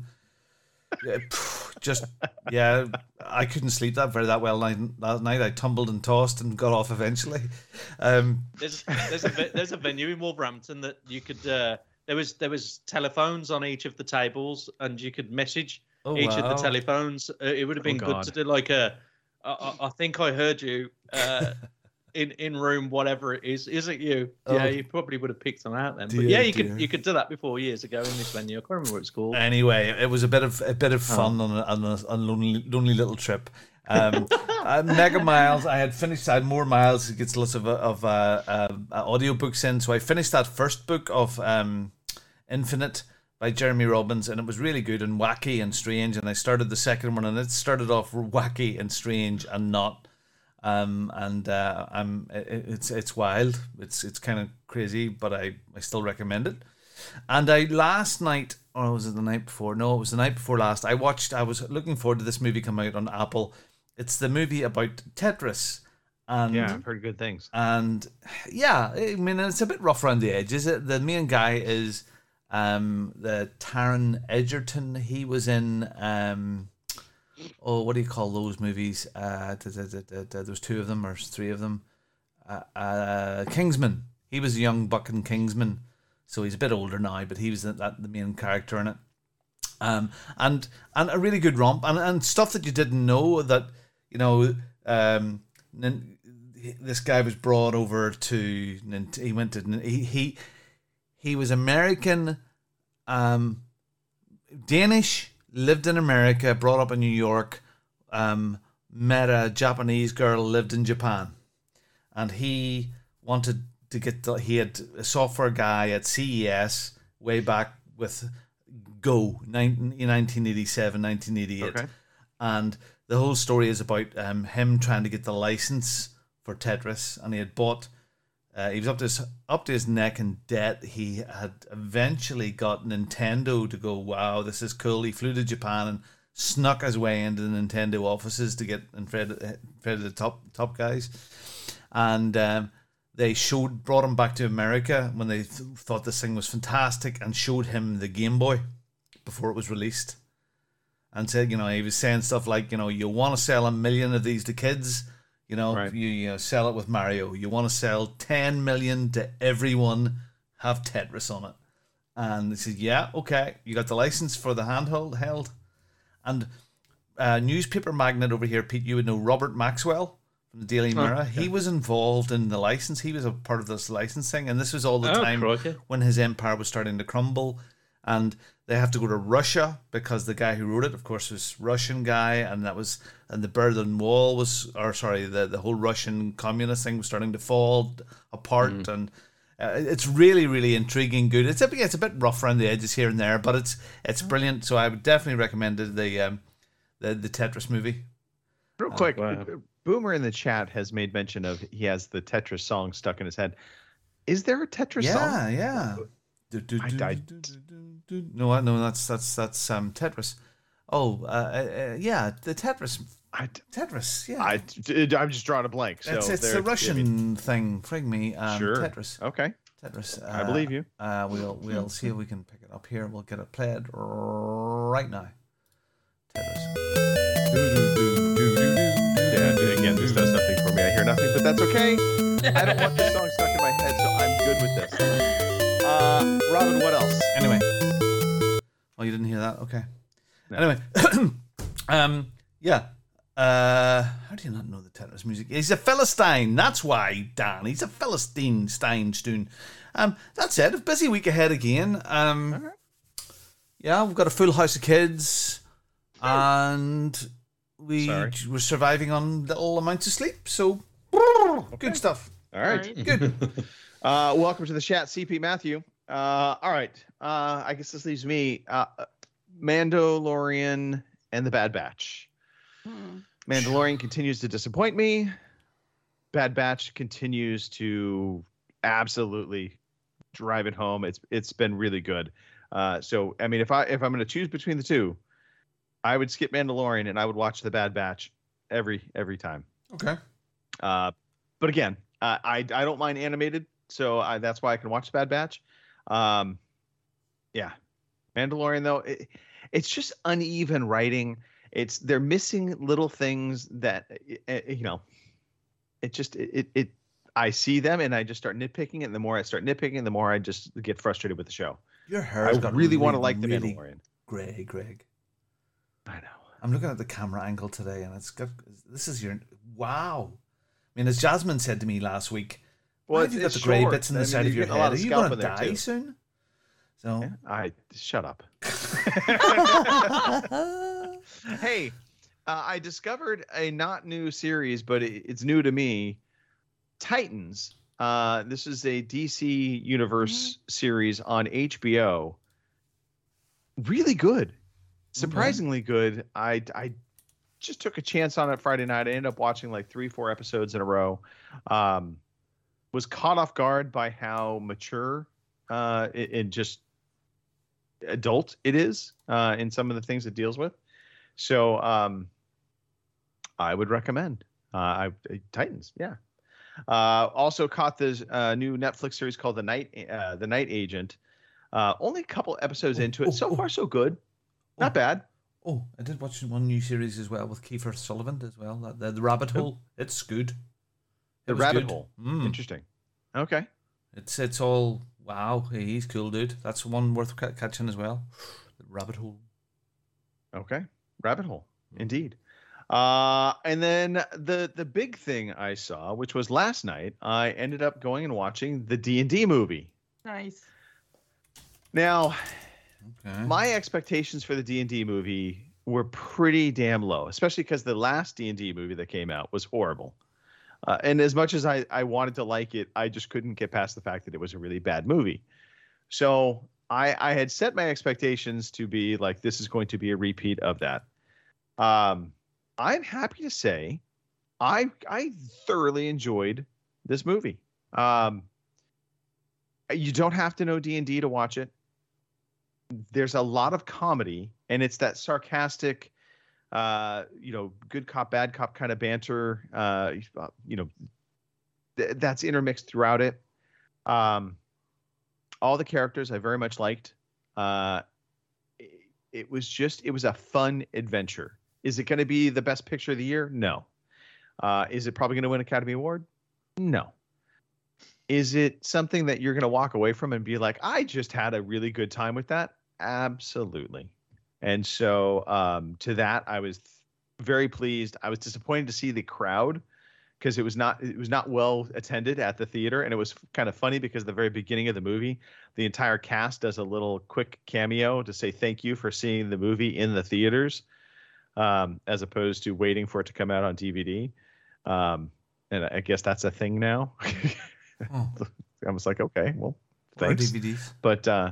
uh, Just yeah, I couldn't sleep that very that well night, that night. I tumbled and tossed and got off eventually. Um, There's there's a ve- there's a venue in Wolverhampton that you could uh, there was there was telephones on each of the tables, and you could message Oh, each of wow. the telephones. Uh, it would have been Oh, good God. to do like a I, I I think I heard you uh, in in room whatever it is. Is it you? Oh. Yeah, you probably would have picked them out then. But Dear, yeah, you dear. could you could do that before years ago in this venue. I can't remember what it's called. Anyway, it was a bit of a bit Oh. of fun on a, on a, on a lonely lonely little trip. Um, uh, mega miles. I had finished. I had more miles. It gets lots of of uh, uh, audio books in. So I finished that first book of um, Infinite by Jeremy Robbins, and it was really good and wacky and strange. And I started the second one, and it started off wacky and strange and not. Um, and uh, I'm it, it's it's wild. It's it's kind of crazy, but I, I still recommend it. And I last night, or was it the night before? No, it was the night before last. I watched. I was looking forward to this movie coming out on Apple. It's the movie about Tetris. And Yeah, I've heard good things. and yeah, I mean it's a bit rough around the edges. The main guy is um the Taron Egerton. He was in um oh what do you call those movies? Uh, da, da, da, da, da, there's two of them or three of them. Uh, uh, Kingsman. He was a young buck in Kingsman, so he's a bit older now, but he was the, that the main character in it. Um, and and a really good romp and, and stuff that you didn't know that you know. Um, nin- this guy was brought over to. Nint- He went to. He he, he was American, um, Danish, lived in America, brought up in New York, um, met a Japanese girl, lived in Japan, and he wanted to get. The, he had a software guy at C E S way back with Go nineteen eighty-seven, nineteen eighty-eight, Okay. and the whole story is about um, him trying to get the license for Tetris, and he had bought. Uh, he was up to his up to his neck in debt. He had eventually got Nintendo to go, wow, this is cool. He flew to Japan and snuck his way into the Nintendo offices to get in front of, in front of the top top guys, and um, they showed brought him back to America when they th- thought this thing was fantastic, and showed him the Game Boy before it was released, and said, you know, he was saying stuff like, you know, you want to sell a million of these to kids. You know, Right. you, you know, sell it with Mario. You want to sell ten million to everyone, have Tetris on it. And they said, yeah, okay. You got the license for the handheld held. And uh, newspaper magnate over here, Pete, you would know Robert Maxwell from the Daily Oh, Mirror. okay. He was involved in the license. He was a part of this licensing, and this was all the Oh, time crikey. when his empire was starting to crumble. And they have to go to Russia because the guy who wrote it, of course, was Russian guy, and that was and the Berlin Wall was, or sorry, the the whole Russian communist thing was starting to fall apart, Mm. and uh, it's really really intriguing. Good. It's a it's a bit rough around the edges here and there, but it's it's brilliant. So I would definitely recommend it, the um the the Tetris movie. Real Uh, quick, wow. Boomer in the chat has made mention of he has the Tetris song stuck in his head. Is there a Tetris Yeah, song? yeah. Do, do, I- do, I- do, do, do, do. No, I- no, that's that's that's um Tetris. Oh, uh, uh, uh, yeah, the Tetris. I, Tetris, yeah. I, I'm just drawing a blank. So it's it's there- a Russian I mean, thing. Frig me. Um, sure. Tetris. Okay. Tetris. I believe you. Uh, we'll we'll see if we can pick it up here. We'll get it played right now. Yeah, again, this does nothing for me. I hear nothing, but that's okay. I don't want this song stuck in my head, so I'm good with this. Uh, Robin, what else? Anyway. Oh, you didn't hear that? Okay. Anyway. um. Yeah. Uh. How do you not know the Tetris music? He's a Philistine. That's why, Dan. He's a Philistine. Stein Stoon. Um. That's it. A busy week ahead again. Um. Yeah, we've got a full house of kids, and we Sorry. we're surviving on little amounts of sleep. So, good stuff. All right. Good. Uh, welcome to the chat, C P Matthew. Uh, all right. Uh, I guess this leaves me. Uh, Mandalorian and the Bad Batch. Mandalorian continues to disappoint me. Bad Batch continues to absolutely drive it home. It's it's been really good. Uh, so I mean, if I if I'm going to choose between the two, I would skip Mandalorian and I would watch the Bad Batch every every time. Okay. Uh, but again, uh, I I don't mind animated, so I, that's why I can watch Bad Batch. Um, yeah, Mandalorian though, it, it's just uneven writing. It's they're missing little things that uh, you know. It just it, it it I see them and I just start nitpicking, and the more I start nitpicking, the more I just get frustrated with the show. Your hair. I really want to like the really Mandalorian. Grey, Greg. I know. I'm looking at the camera angle today, and it's got. This is your wow. I mean, as Jasmine said to me last week, Well, why it's, have you got it's the grey short. bits in the I mean, side of you're your getting a lot head? Are of you scalp going in to there, die too. soon? So Yeah, I shut up. Hey, uh, I discovered a not new series, but it, it's new to me. Titans. Uh, this is a D C Universe series on H B O. Really good, surprisingly good. I I just took a chance on it Friday night. I ended up watching like three, four episodes in a row. Um, was caught off guard by how mature uh, and and just adult it is uh, in some of the things it deals with. So um, I would recommend uh, I, Titans. Yeah. Uh, also caught this uh, new Netflix series called The Night uh, The Night Agent. Uh, only a couple episodes Oh, into it. oh, So oh. far, so good. Not bad. Oh, I did watch one new series as well with Kiefer Sullivan as well. That the, the Rabbit Hole. It's good. It The was Rabbit good. Hole. Mm. Interesting. Okay. It's it's all wow. He's cool, dude. That's one worth ca- catching as well. The Rabbit Hole. Okay. Rabbit Hole. Indeed. Uh, and then the the big thing I saw, which was last night, I ended up going and watching the D and D movie. Nice. Now, Okay. my expectations for the D and D movie were pretty damn low, especially because the last D and D movie that came out was horrible. Uh, and as much as I, I wanted to like it, I just couldn't get past the fact that it was a really bad movie. So I, I had set my expectations to be like, this is going to be a repeat of that. Um, I'm happy to say I I thoroughly enjoyed this movie. Um, you don't have to know D and D to watch it. There's a lot of comedy, and it's that sarcastic, uh, you know, good cop, bad cop kind of banter, uh, you know, th- that's intermixed throughout it. Um, all the characters I very much liked. Uh, it, it was just, it was a fun adventure. Is it going to be the best picture of the year? No. Uh, is it probably going to win Academy Award? No. Is it something that you're going to walk away from and be like, I just had a really good time with that? Absolutely. And so um, to that, I was very pleased. I was disappointed to see the crowd because it was not it was not well attended at the theater, and it was kind of funny because the very beginning of the movie, the entire cast does a little quick cameo to say thank you for seeing the movie in the theaters, um, as opposed to waiting for it to come out on D V D. Um, and I guess that's a thing now. oh. I was like, okay, well, thanks. Or D V Ds. But uh,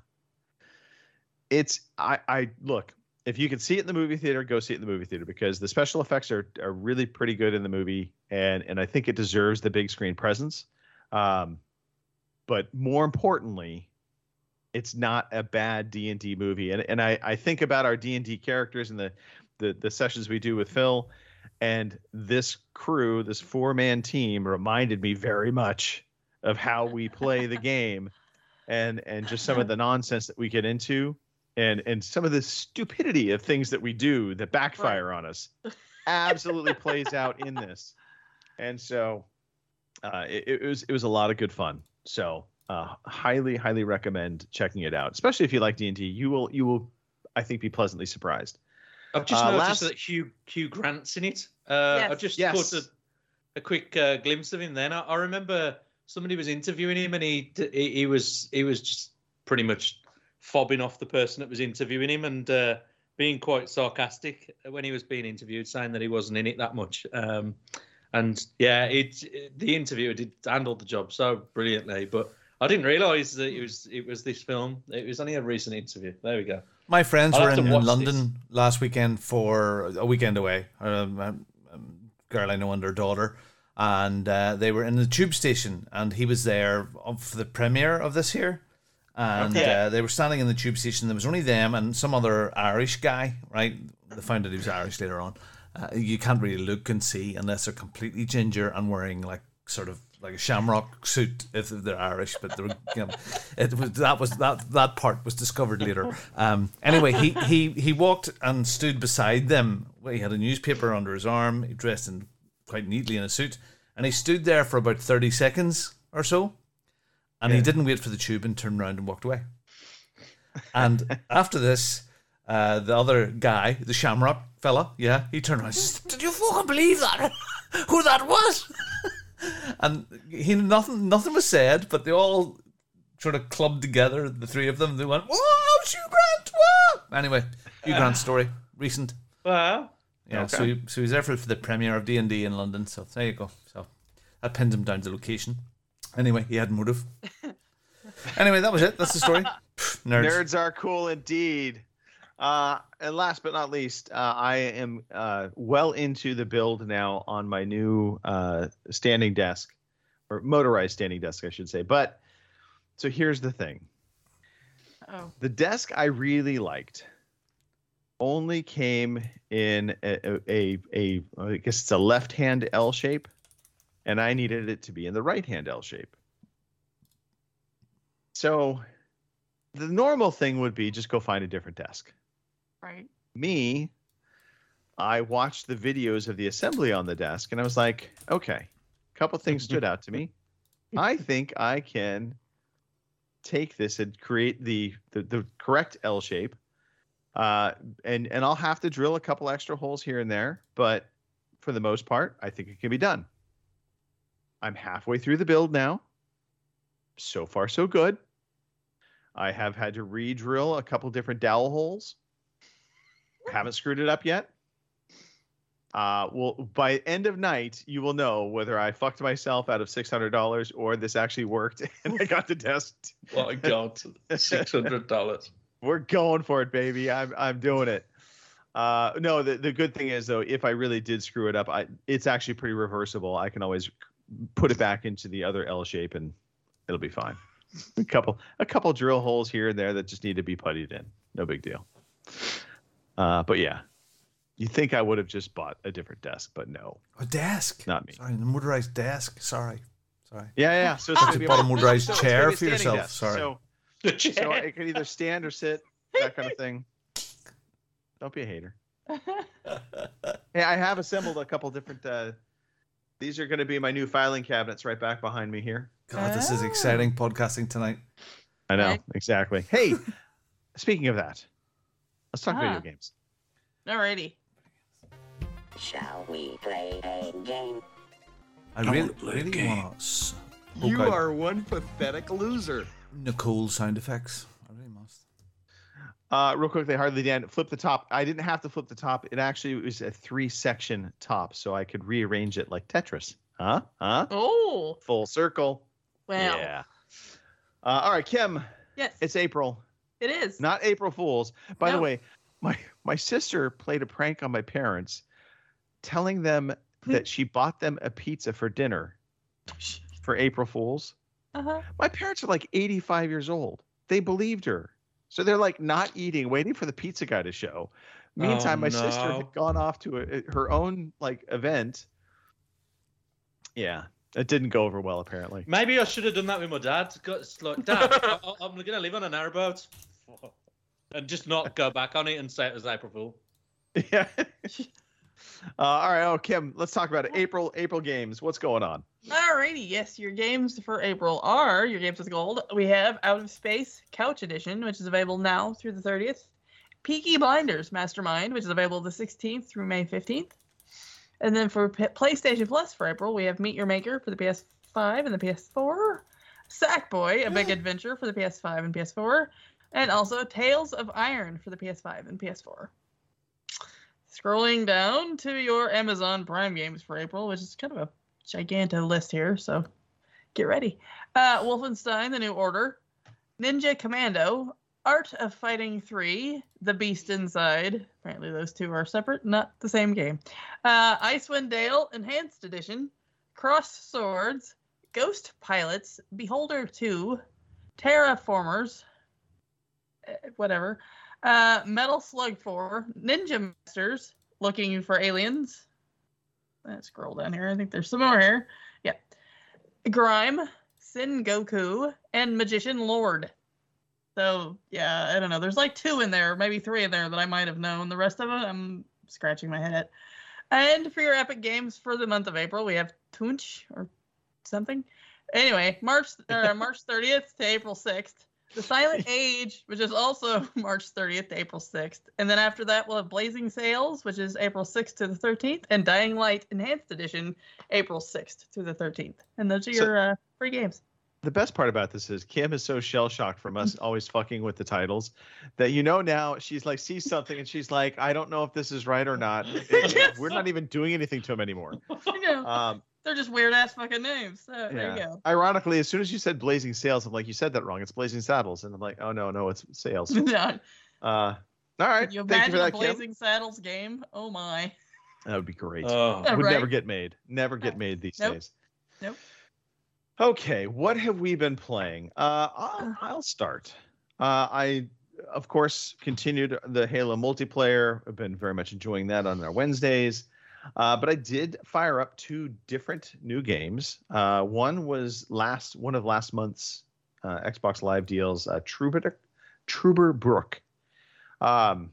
it's I I look. If you can see it in the movie theater, go see it in the movie theater, because the special effects are, are really pretty good in the movie, and and I think it deserves the big screen presence. Um, but more importantly, it's not a bad D and D movie. And and I, I think about our D and D characters and the, the the sessions we do with Phil, and this crew, this four-man team, reminded me very much of how we play the game, and and just some of the nonsense that we get into. And and some of the stupidity of things that we do that backfire right. on us absolutely plays out in this. And so uh, it, it was it was a lot of good fun. So uh, highly, highly recommend checking it out, especially if you like D and D. You will, you will, I think, be pleasantly surprised. I've just uh, noticed last... that Hugh Hugh Grant's in it. Uh, yes. I just yes. caught a, a quick uh, glimpse of him then. I, I remember somebody was interviewing him, and he he, he was he was just pretty much fobbing off the person that was interviewing him, and uh, being quite sarcastic when he was being interviewed, saying that he wasn't in it that much. Um, and yeah, it, it the interviewer did handle the job so brilliantly, but I didn't realise that it was it was this film. It was only a recent interview. There we go. My friends I'll were have to in watch London this. last weekend for a weekend away. Um, a girl I know and her daughter, and uh, they were in the tube station, and he was there for the premiere of this here. And Okay. uh, they were standing in the tube station. There was only them and some other Irish guy, right? They found out he was Irish later on. Uh, you can't really look and see unless they're completely ginger and wearing like sort of like a shamrock suit if they're Irish. But they were, you know, it was that was that that part was discovered later. Um, anyway, he he he walked and stood beside them. He had a newspaper under his arm. He dressed in quite neatly in a suit, and he stood there for about thirty seconds or so. And Yeah. he didn't wait for the tube and turned around and walked away. And after this, uh, the other guy, the Shamrock fella, yeah, he turned around and says, "Did you fucking believe that? Who that was?" And he nothing nothing was said, but they all sort of clubbed together, the three of them. They went, "Whoa, Hugh Grant!" Whoa! Anyway, Hugh Grant's story, recent. Wow. Yeah, Okay. so he, so he was there for, for the premiere of D and D in London. So there you go. So that pinned him down to location. Anyway, he had motive. Anyway, that was it. That's the story. Pff, nerds. Nerds are cool indeed. Uh, and last but not least, uh, I am uh, well into the build now on my new uh, standing desk, or motorized standing desk, I should say. But so here's the thing. Oh. The desk I really liked only came in a, a, a, a I guess it's a left-hand L shape, and I needed it to be in the right-hand L shape. So the normal thing would be just go find a different desk. Right. Me, I watched the videos of the assembly on the desk, and I was like, okay, a couple things stood out to me. I think I can take this and create the the, the correct L shape, uh, and and I'll have to drill a couple extra holes here and there, but for the most part, I think it can be done. I'm halfway through the build now. So far, so good. I have had to re-drill a couple different dowel holes. Haven't screwed it up yet. Uh, well, by end of night, you will know whether I fucked myself out of six hundred dollars or this actually worked and I got the desk. Oh, my God. six hundred dollars. We're going for it, baby. I'm I'm doing it. Uh, no, the, the good thing is, though, if I really did screw it up, I it's actually pretty reversible. I can always put it back into the other L shape and it'll be fine. A couple a couple drill holes here and there that just need to be puttied in. No big deal. Uh, but yeah, you think I would have just bought a different desk, but no. A desk? Not me. Sorry, a motorized desk. Sorry. Sorry. Yeah, yeah. So it's You going to be bought a my- motorized so it's chair gonna be a for standing yourself. desk. Sorry. So, The chair. so it can either stand or sit, that kind of thing. Don't be a hater. Hey, I have assembled a couple different. Uh, these are going to be my new filing cabinets right back behind me here. God, this is exciting podcasting tonight. I know, Right. exactly. Hey, speaking of that, let's talk Ah. video games. Alrighty. Shall we play a game? I really, really want to. You are one pathetic loser. Nicole sound effects. I really must. Uh, real quickly, Hardly Dan, flip the top. I didn't have to flip the top. It actually was a three-section top, so I could rearrange it like Tetris. Huh? Huh? Oh. Full circle. Wow. Yeah. Uh, all right, Kim. Yes. It's April. It is. Not April Fools. By No. the way, my my sister played a prank on my parents, telling them that she bought them a pizza for dinner for April Fools. Uh-huh. My parents are like eighty-five years old. They believed her. So they're like not eating, waiting for the pizza guy to show. Meantime, Oh, my sister no. had gone off to a, her own like event. Yeah, it didn't go over well apparently. Maybe I should have done that with my dad. Got- It's like, Dad, I, I- I'm going to live on an airboat. And just not go back on it and say it was April Fool. Yeah. Uh, all right, oh Kim, let's talk about it. April April games. What's going on? Alrighty, yes, your games for April are your games with gold. We have Out of Space Couch Edition, which is available now through the thirtieth. Peaky Blinders Mastermind, which is available the sixteenth through May fifteenth. And then for P- PlayStation Plus for April, we have Meet Your Maker for the P S five and the P S four. Sackboy, A Big Adventure for the P S five and P S four. And also Tales of Iron for the P S five and P S four. Scrolling down to your Amazon Prime games for April, which is kind of a gigantic list here, so get ready. Uh, Wolfenstein: The New Order, Ninja Commando, Art of Fighting three, The Beast Inside. Apparently those two are separate, not the same game. Uh, Icewind Dale Enhanced Edition, Cross Swords, Ghost Pilots, Beholder two, Terraformers, eh, whatever. Uh, Metal Slug four, Ninja Masters, Looking for Aliens. Let's scroll down here. I think there's some more here. Yeah. Grime, Sin Goku, and Magician Lord. So, yeah, I don't know. There's like two in there, maybe three in there that I might have known. The rest of them, I'm scratching my head at. And for your Epic Games for the month of April, we have Tunch or something. Anyway, March uh, March thirtieth to April sixth. The Silent Age, which is also March thirtieth to April sixth. And then after that, we'll have Blazing Sails, which is April sixth to the thirteenth. And Dying Light Enhanced Edition, April sixth to the thirteenth. And those are So- your uh, free games. The best part about this is Kim is so shell shocked from us always fucking with the titles that you know now she's like sees something and she's like, I don't know if this is right or not. It- we're not even doing anything to him anymore. You know, Um, they're just weird ass fucking names. So there you yeah. go. Ironically, as soon as you said Blazing Sails, I'm like, you said that wrong. It's Blazing Saddles, and I'm like, oh no, no, it's Sails. Yeah. Uh, all right, Can you thank you imagine for a that, Kim. Blazing Saddles game? Oh my. That would be great. Oh. Yeah, Would right? never get made. Never get made these Nope. days. Nope. Okay, what have we been playing? Uh, I'll, I'll start. Uh, I, of course, continued the Halo multiplayer. I've been very much enjoying that on our Wednesdays. Uh, but I did fire up two different new games. Uh, one was last one of last month's uh, Xbox Live deals, uh, Troubadour, Troubadour Brook. Um,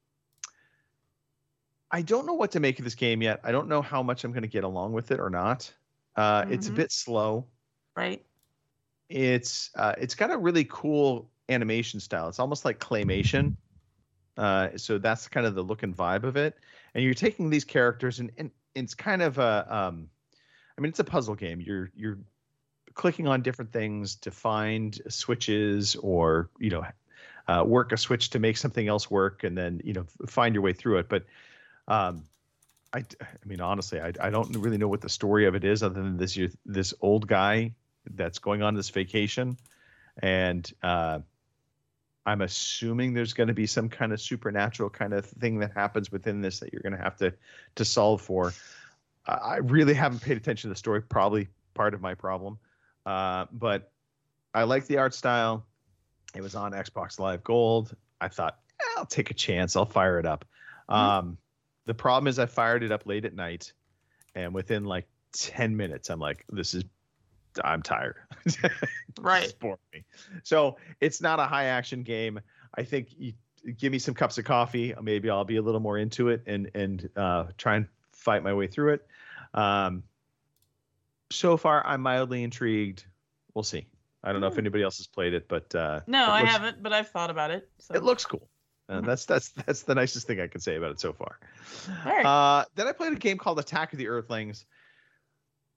I don't know what to make of this game yet. I don't know how much I'm going to get along with it or not. Uh, It's a Mhm. bit slow. Right. It's uh, it's got a really cool animation style. It's almost like claymation. Uh, so that's kind of the look and vibe of it. And you're taking these characters and, and it's kind of a um, I mean it's a puzzle game. You're you're clicking on different things to find switches or you know uh, work a switch to make something else work and then you know find your way through it. But um, I, I mean honestly I, I don't really know what the story of it is other than this this old guy that's going on this vacation and uh, I'm assuming there's going to be some kind of supernatural kind of thing that happens within this that you're going to have to to solve for. I I really haven't paid attention to the story, probably part of my problem. Uh, but I like the art style. It was on Xbox Live Gold. I thought, eh, I'll take a chance. I'll fire it up. Um, the problem is I fired it up late at night, and within like ten minutes, I'm like, this is, I'm tired. Right. It's boring me. So it's not a high action game. I think you give me some cups of coffee, maybe I'll be a little more into it and and uh, try and fight my way through it. Um, so far, I'm mildly intrigued. We'll see. I don't know if anybody else has played it, but uh, No, it I looks- haven't, but I've thought about it. So. It looks cool. Uh, that's that's that's the nicest thing I can say about it so far. All right. Uh, then I played a game called Attack of the Earthlings.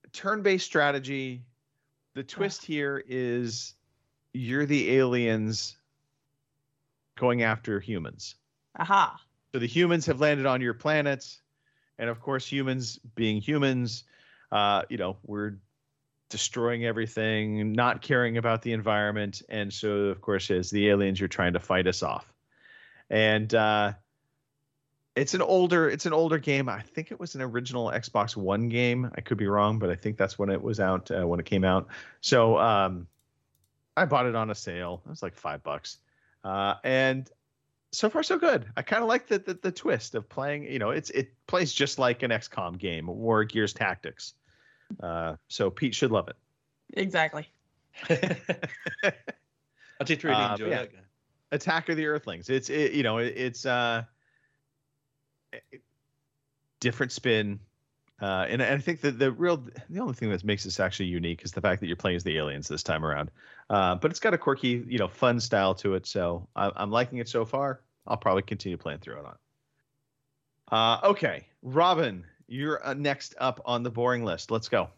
turn-based strategy. The twist here is you're the aliens going after humans. Aha. So the humans have landed on your planet, and of course, humans being humans, uh, you know, we're destroying everything, not caring about the environment, and so of course, as the aliens, you're trying to fight us off. And uh, it's an older, it's an older game. I think it was an original Xbox One game. I could be wrong, but I think that's when it was out, uh, when it came out. So um, I bought it on a sale. It was like five bucks, uh, and so far so good. I kind of like the, the the twist of playing. You know, it's it plays just like an X COM game or Gears Tactics. Uh, so Pete should love it. Exactly. I did really Uh, enjoy yeah. that game. Attack of the Earthlings. It's it, you know it, it's uh it- different spin, uh, and I think that the real the only thing that makes this actually unique is the fact that you're playing as the aliens this time around. Uh, but it's got a quirky, you know, fun style to it. So I, I'm liking it so far. I'll probably continue playing through it on. Uh, okay, Robin, you're uh, next up on the boring list. Let's go.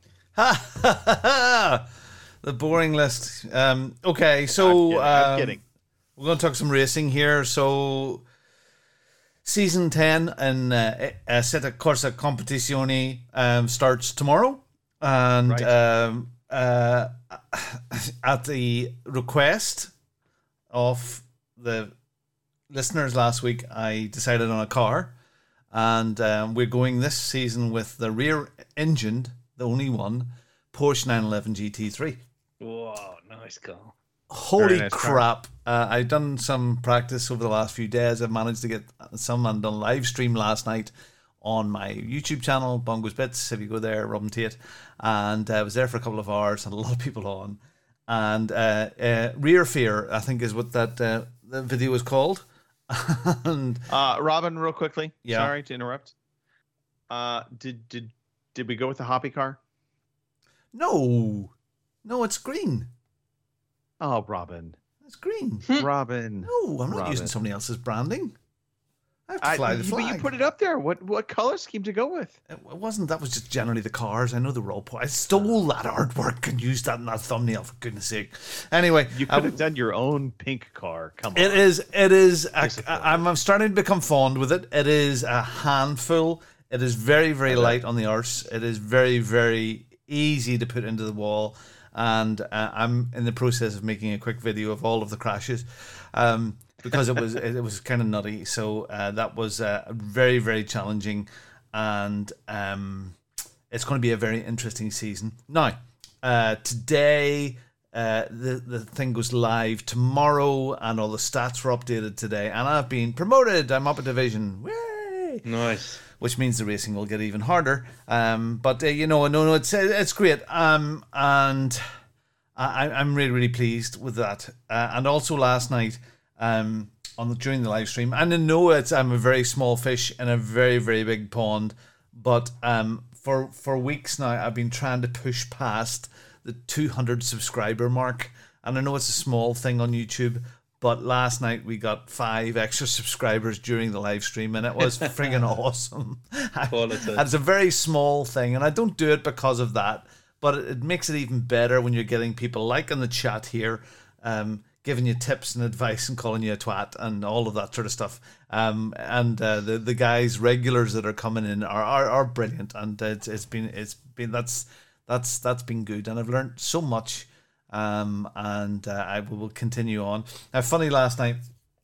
The boring list. Um, okay, so I'm kidding, I'm um, kidding. we're going to talk some racing here. So, season ten and uh, Assetto Corsa Competizione um, starts tomorrow, and Right. um, uh, at the request of the listeners last week, I decided on a car, and um, we're going this season with the rear-engined, the only one, Porsche nine eleven G T three. Whoa, nice car. Holy nice car. crap. Uh, I've done some practice over the last few days. I've managed to get some and done live stream last night on my YouTube channel, Bongos Bits, if you go there, Robin Tate. And I was there for a couple of hours, had a lot of people on. And uh, uh, Rear Fear, I think is what that uh, the video is called. and Uh, Robin, real quickly. Yeah. Sorry to interrupt. Uh, did did did we go with the hoppy car? No, no, it's green. Oh, Robin. It's green. Robin. No, I'm not Robin. using somebody else's branding. I have to I, fly the but flag. you put it up there. What what color scheme to go with? It wasn't. That was just generally the cars. I know they were all. I stole that artwork and used that in that thumbnail. For goodness' sake. Anyway, You could um, have done your own pink car. Come on. it is. It is. A, Disappointing. I'm, I'm starting to become fond with it. It is a handful. It is very, very light on the arse. It is very, very easy to put into the wall. And uh, I'm in the process of making a quick video of all of the crashes, um, because it was it was kind of nutty. So uh, that was uh, very, very challenging, and um, it's going to be a very interesting season. Now, uh, today uh, the the thing goes live tomorrow, and all the stats were updated today, and I've been promoted. I'm up a division. Way! Nice. Which means the racing will get even harder. Um, but uh, you know, no, no, it's it's great. Um, and I, I'm really, really pleased with that. Uh, and also last night, um, on the, during the live stream, and I know it's I'm a very small fish in a very, very big pond, but um, for for weeks now, I've been trying to push past the two hundred subscriber mark, and I know it's a small thing on YouTube. But last night we got five extra subscribers during the live stream, and it was friggin' awesome. Quality. And it's a very small thing, and I don't do it because of that, but it, it makes it even better when you're getting people like in the chat here, um, giving you tips and advice and calling you a twat and all of that sort of stuff. Um, and uh, the the guys regulars that are coming in are are, are brilliant, and it's it's been it's been that's that's that's been good, and I've learned so much. Um, and uh, I will continue on. Now, funny last night,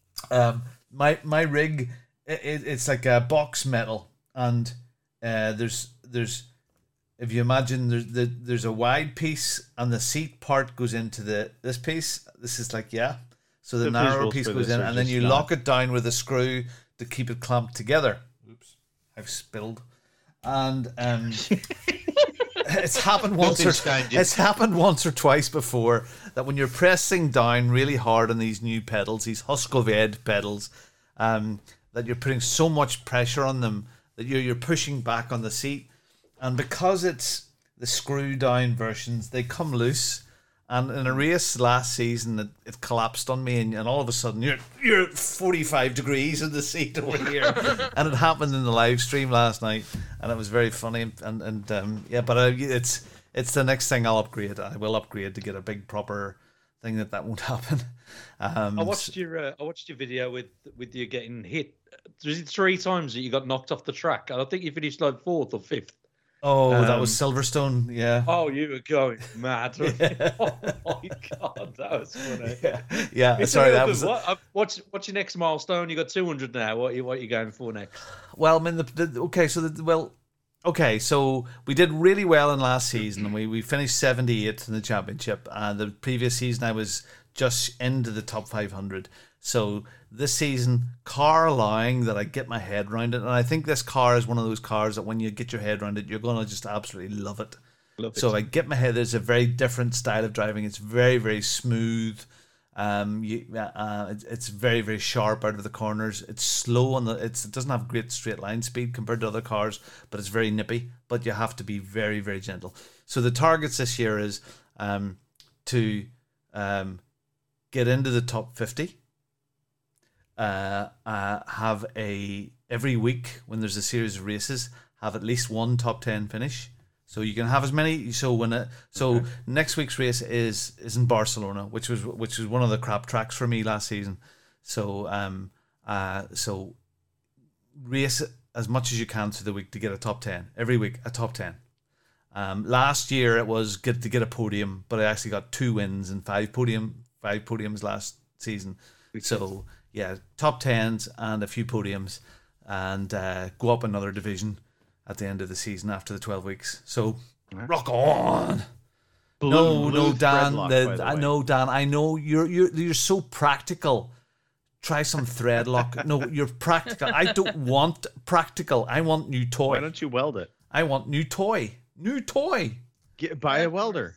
um, my my rig, it, it, it's like a box metal, and uh, there's there's if you imagine there's the, there's a wide piece, and the seat part goes into the this piece. This is like yeah, so the, The narrow visuals piece for goes this in, are and then just you not- lock it down with a screw to keep it clamped together. Oops, I've spilled, and um. It's happened once or it's happened once or twice before that when you're pressing down really hard on these new pedals, these Husqvarna pedals, um, that you're putting so much pressure on them that you're you're pushing back on the seat, and because it's the screw down versions, they come loose. And in a race last season, it, it collapsed on me, and, and all of a sudden you're you're at forty-five degrees in the seat over here, and it happened in the live stream last night, and it was very funny, and and um, yeah, but uh, it's it's the next thing I'll upgrade. I will upgrade to get a big proper thing that that won't happen. Um, I watched your uh, I watched your video with with you getting hit. Was it three times that you got knocked off the track? I think you finished like fourth or fifth. Oh, um, that was Silverstone, yeah. Oh, you were going mad. Yeah. Oh my god, that was funny. Yeah, yeah sorry, that was. What, what's what's your next milestone? You got two hundred now. What are you what are you going for next? Well, I mean, the, the okay, so the, well, okay, so we did really well in last season. We we finished seventy-eighth in the championship, and the previous season I was just into the top five hundred. So this season, car allowing that I get my head around it, and I think this car is one of those cars that when you get your head around it, you're going to just absolutely love it. Love it. So I get my head. There's a very different style of driving. It's very very smooth. Um, you, uh, it's, it's very very sharp out of the corners. It's slow on the. It's, it doesn't have great straight line speed compared to other cars, but it's very nippy. But you have to be very very gentle. So the targets this year is um, to um, get into the top fifty. Uh, uh, have a every week when there's a series of races, have at least one top ten finish. So you can have as many. So when it, so okay. Next week's race is is in Barcelona, which was which was one of the crap tracks for me last season. So um uh so race as much as you can through the week to get a top ten every week, a top ten. Um, last year it was get to get a podium, but I actually got two wins and five podium five podiums last season. So yeah, top tens and a few podiums, and uh, go up another division at the end of the season after the twelve weeks. So right. Rock on. Blue, no, blue no, Dan. Lock, the, I know, Dan. I know you're you're you're so practical. Try some thread lock. No, you're practical. I don't want practical. I want new toy. Why don't you weld it? I want new toy. New toy. Get buy a welder.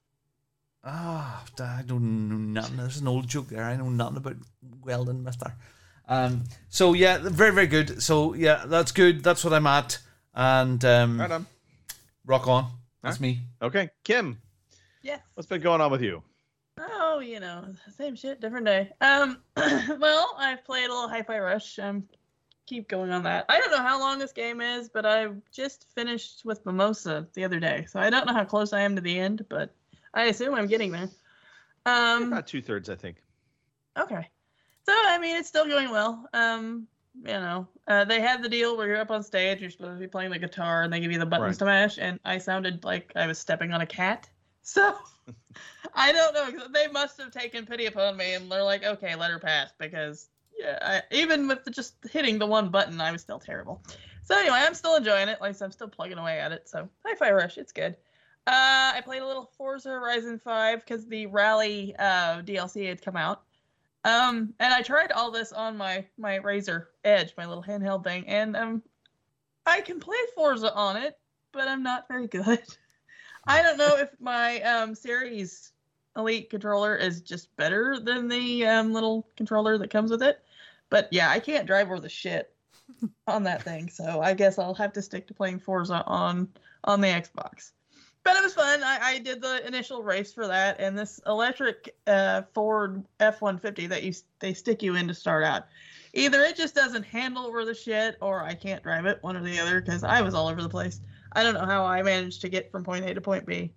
Ah, oh, I don't know nothing. There's an old joke there. I know nothing about welding, mister. Um, so yeah, very, very good. So yeah, that's good. That's what I'm at. And um, right on. Rock on. That's right. me. Okay, Kim. Yes. What's been going on with you? Oh, you know, same shit, different day. Um, well, I've played a little Hi-Fi Rush. Um, keep going on that. I don't know how long this game is, but I just finished with Mimosa the other day, so I don't know how close I am to the end, but I assume I'm getting there. Um, About two thirds, I think. Okay. So, I mean, it's still going well. Um, you know, uh, they had the deal where you're up on stage, you're supposed to be playing the guitar, and they give you the buttons right. to mash, and I sounded like I was stepping on a cat. So, I don't know. They must have taken pity upon me, and they're like, okay, let her pass, because, yeah, I, even with the, just hitting the one button, I was still terrible. So, anyway, I'm still enjoying it. Like, I'm still plugging away at it. So, Hi-Fi Rush, it's good. Uh, I played a little Forza Horizon five because the Rally uh, D L C had come out. Um, and I tried all this on my, my Razer Edge, my little handheld thing, and um, I can play Forza on it, but I'm not very good. I don't know if my um, Series Elite controller is just better than the um, little controller that comes with it. But yeah, I can't drive worth a shit on that thing, so I guess I'll have to stick to playing Forza on, on the Xbox. But it was fun. I, I did the initial race for that, and this electric uh, Ford F one fifty that you they stick you in to start out. Either it just doesn't handle worth a shit, or I can't drive it, one or the other, because I was all over the place. I don't know how I managed to get from point A to point B.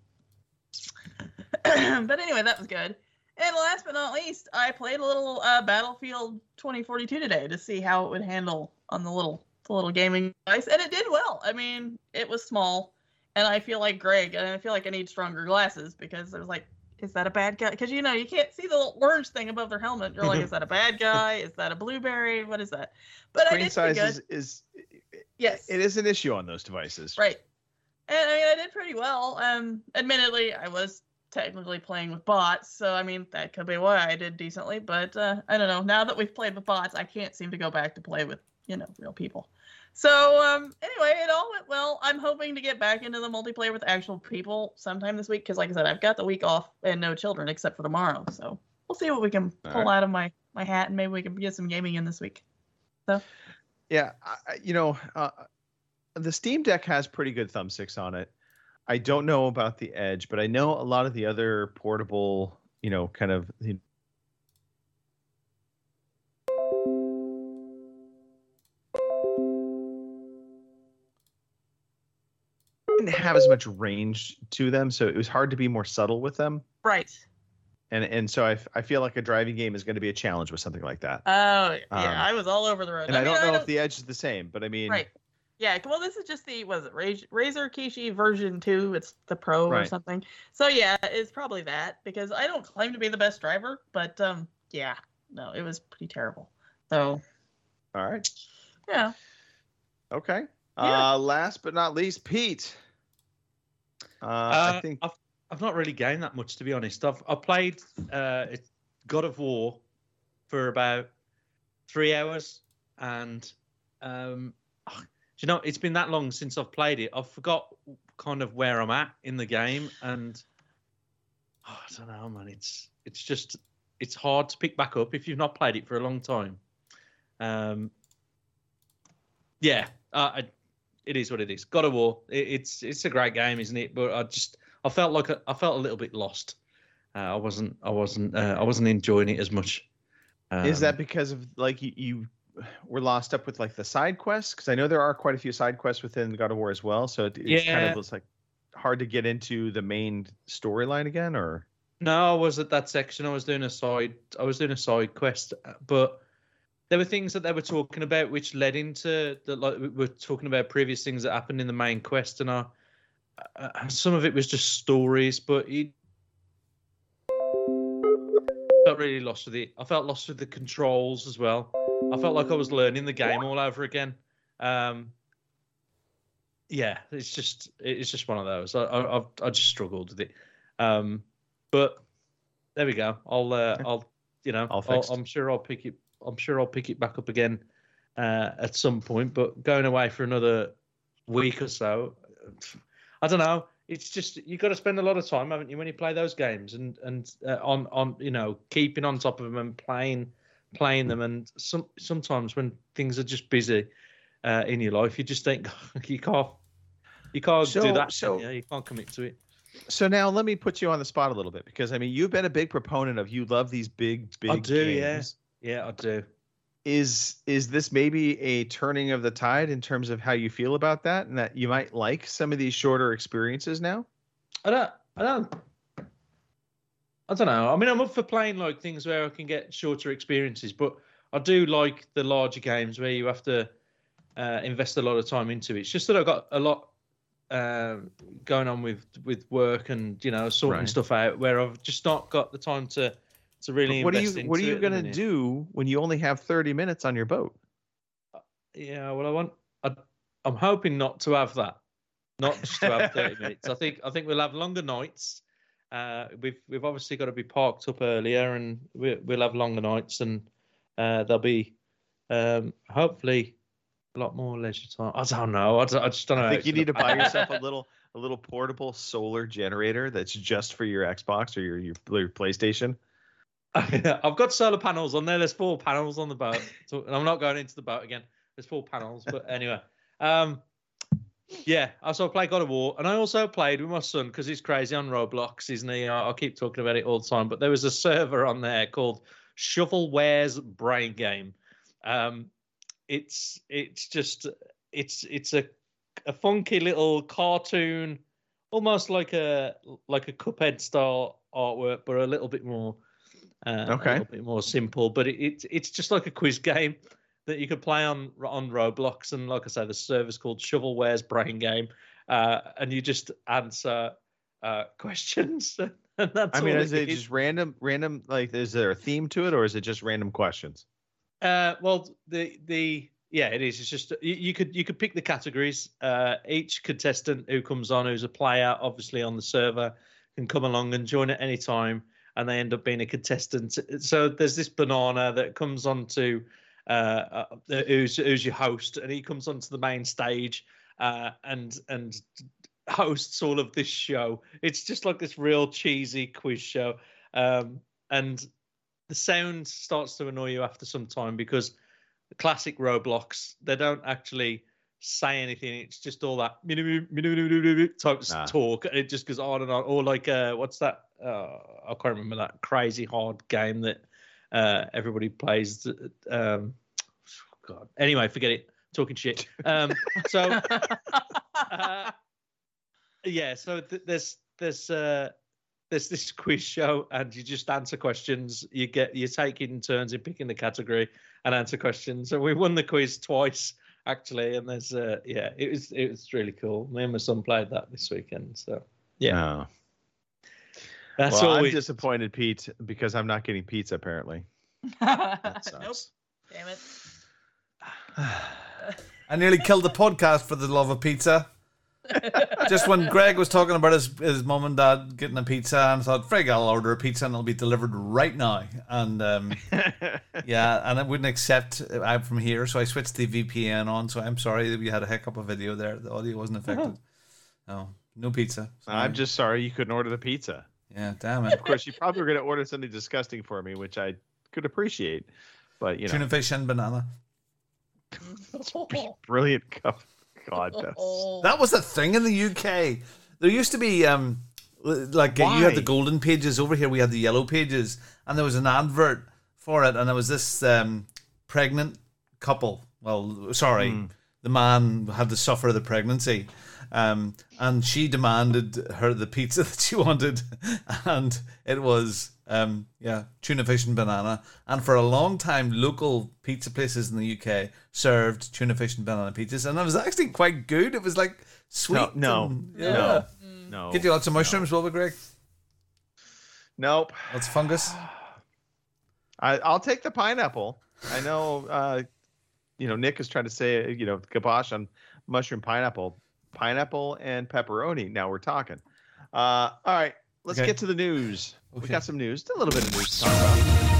But anyway, that was good. And last but not least, I played a little uh, Battlefield twenty forty-two today to see how it would handle on the little the little gaming device, and it did well. I mean, it was small. And I feel like Greg, and I feel like I need stronger glasses because there's like, is that a bad guy? Because, you know, you can't see the little orange thing above their helmet. You're like, is that a bad guy? Is that a blueberry? What is that? But Screen I did size good. is, is yes, it is an issue on those devices. Right. And I mean, I did pretty well. Um, admittedly, I was technically playing with bots, so I mean, that could be why I did decently. But uh, I don't know. Now that we've played with bots, I can't seem to go back to play with, you know, real people. So, um, anyway, it all went well. I'm hoping to get back into the multiplayer with actual people sometime this week, because like I said, I've got the week off and no children except for tomorrow. So we'll see what we can pull right. out of my, my hat, and maybe we can get some gaming in this week. So, yeah, I, you know, uh, the Steam Deck has pretty good thumbsticks on it. I don't know about the Edge, but I know a lot of the other portable, you know, kind of... You didn't have as much range to them, so it was hard to be more subtle with them. Right. And and so I, I feel like a driving game is going to be a challenge with something like that. Oh, yeah, Um, I was all over the road. And I, mean, don't know I if the Edge is the same, but I mean, Right. Yeah, well, this is just the, was it Raz- Razer Kishi version two? It's the Pro or Right. something. So, yeah, it's probably that, because I don't claim to be the best driver, but, um, yeah, no, it was pretty terrible. So, all right. yeah. Okay. Yeah. Uh, last but not least, Pete. Uh, Uh, I think I've, I've not really gained that much, to be honest. I've I played uh, it- God of War for about three hours, and um, do you know, it's been that long since I've played it. I've forgot kind of where I'm at in the game, and oh, I don't know, man. It's it's just it's hard to pick back up if you've not played it for a long time. Um, yeah, uh, I, it is what it is. God of War. It, it's it's a great game, isn't it? But I just I felt like a, I felt a little bit lost. Uh, I wasn't I wasn't uh, I wasn't enjoying it as much. Um, is that because of like you, you were lost up with like the side quests? Because I know there are quite a few side quests within God of War as well. So it, it's kind Yeah. of was like hard to get into the main storyline again, or No, I was at that section. I was doing a side. I was doing a side quest, but there were things that they were talking about which led into the like we were talking about previous things that happened in the main quest, and I, uh, some of it was just stories, but it felt really lost with it. I felt lost with the controls as well. I felt like I was learning the game all over again. Um, yeah, it's just it's just one of those. I I I've, I just struggled with it. Um, but there we go. I'll uh, I'll you know All I'll, fixed. I'm sure I'll pick it. I'm sure I'll pick it back up again uh, at some point. But going away for another week or so, I don't know. It's just you got to spend a lot of time, haven't you, when you play those games, and and uh, on on you know keeping on top of them and playing playing them. And some sometimes when things are just busy uh, in your life, you just think you can't you can't So- do that. so- yeah, you can't commit to it. so now let me put you on the spot a little bit, because I mean you've been a big proponent of you love these big big I do, games. yeah, yeah, I do. Is is this maybe a turning of the tide in terms of how you feel about that, and that you might like some of these shorter experiences now? I don't, I don't, I don't know. I mean, I'm up for playing like things where I can get shorter experiences, but I do like the larger games where you have to uh, invest a lot of time into it. It's just that I've got a lot um, going on with with work and you know sorting Right. stuff out where I've just not got the time to to really. What are invest you What are into you it at the gonna minute. do when you only have thirty minutes on your boat? Yeah, well, I want. I, I'm hoping not to have that, not just to have thirty minutes. I think I think we'll have longer nights. Uh, we've we've obviously got to be parked up earlier, and we, we'll have longer nights, and uh, there'll be um, hopefully a lot more leisure time. I don't know. I, don't- I just don't know. I how think it's you gonna need to buy pan out. yourself a little a little portable solar generator that's just for your Xbox or your your, your PlayStation. I've got solar panels on there. There's four panels on the boat. So and I'm not going into the boat again. There's four panels. But anyway, um, yeah. I also played God of War, and I also played with my son because he's crazy on Roblox, isn't he? I, I keep talking about it all the time. But there was a server on there called Shovelware's Brain Game. Um, it's it's just it's it's a a funky little cartoon, almost like a like a Cuphead style artwork, but a little bit more. Uh, Okay. A little bit more simple, but it, it it's just like a quiz game that you could play on on Roblox, and like I say, the server's called Shovelware's Brain Game, uh, and you just answer uh, questions, and that's I mean, all is it is. just random random like is there a theme to it, or is it just random questions? Uh, well, the the yeah, it is. It's just you, you could you could pick the categories. Uh, each contestant who comes on, who's a player, obviously on the server, can come along and join at any time, and they end up being a contestant. So there's this banana that comes onto uh, uh, who's who's your host, and he comes onto the main stage uh, and and hosts all of this show. It's just like this real cheesy quiz show, um, and the sound starts to annoy you after some time because the classic Roblox, they don't actually say anything. It's just all that type of Ah. talk, and it just goes on and on. Or like, uh, what's that? Uh, I can't remember that crazy hard game that uh, everybody plays. Um, God. Anyway, forget it. Talking shit. Um, so, uh, Yeah, so th- there's there's uh, there's this quiz show, and you just answer questions. You get you're taking turns in picking the category and answer questions. So we won the quiz twice actually, and there's uh, yeah, it was it was really cool. Me and my son played that this weekend. So yeah, Oh. that's well, all. I'm we... disappointed, Pete, because I'm not getting pizza apparently. Nope. Damn it. I nearly killed the podcast for the love of pizza. Just when Greg was talking about his his mum and dad getting a pizza, and I thought, frig, I'll order a pizza and it'll be delivered right now. And um, yeah, and it wouldn't accept I'm from here, so I switched the V P N on. So I'm sorry that we had a hiccup of video there. The audio wasn't affected. No, no pizza. Sorry. I'm just sorry you couldn't order the pizza. Yeah, damn it. Of course, you probably were going to order something disgusting for me, which I could appreciate. But you know, Tuna fish and banana. Brilliant cup. God, that's... That was a thing in the U K. There used to be um, like uh, you had the golden pages over here. We had the yellow pages, and there was an advert for it, and there was this um, pregnant couple. Well, sorry, Mm. the man had to suffer the pregnancy, um, and she demanded her the pizza that she wanted, and it was um, yeah, tuna fish and banana. And for a long time, local pizza places in the U K served tuna fish and banana pizzas, and it was actually quite good. It was like sweet. No, and, no, yeah. no, no. Get you lots of mushrooms, will we, Greg? Nope. Lots of fungus. I, I'll take the pineapple. I know, uh, you know, Nick is trying to say, you know, kibosh on mushroom pineapple, pineapple and pepperoni. Now we're talking. Uh, all right, let's Okay. get to the news. We Okay. got some news, a little bit of news to talk about.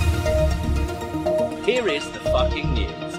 Here is the fucking news.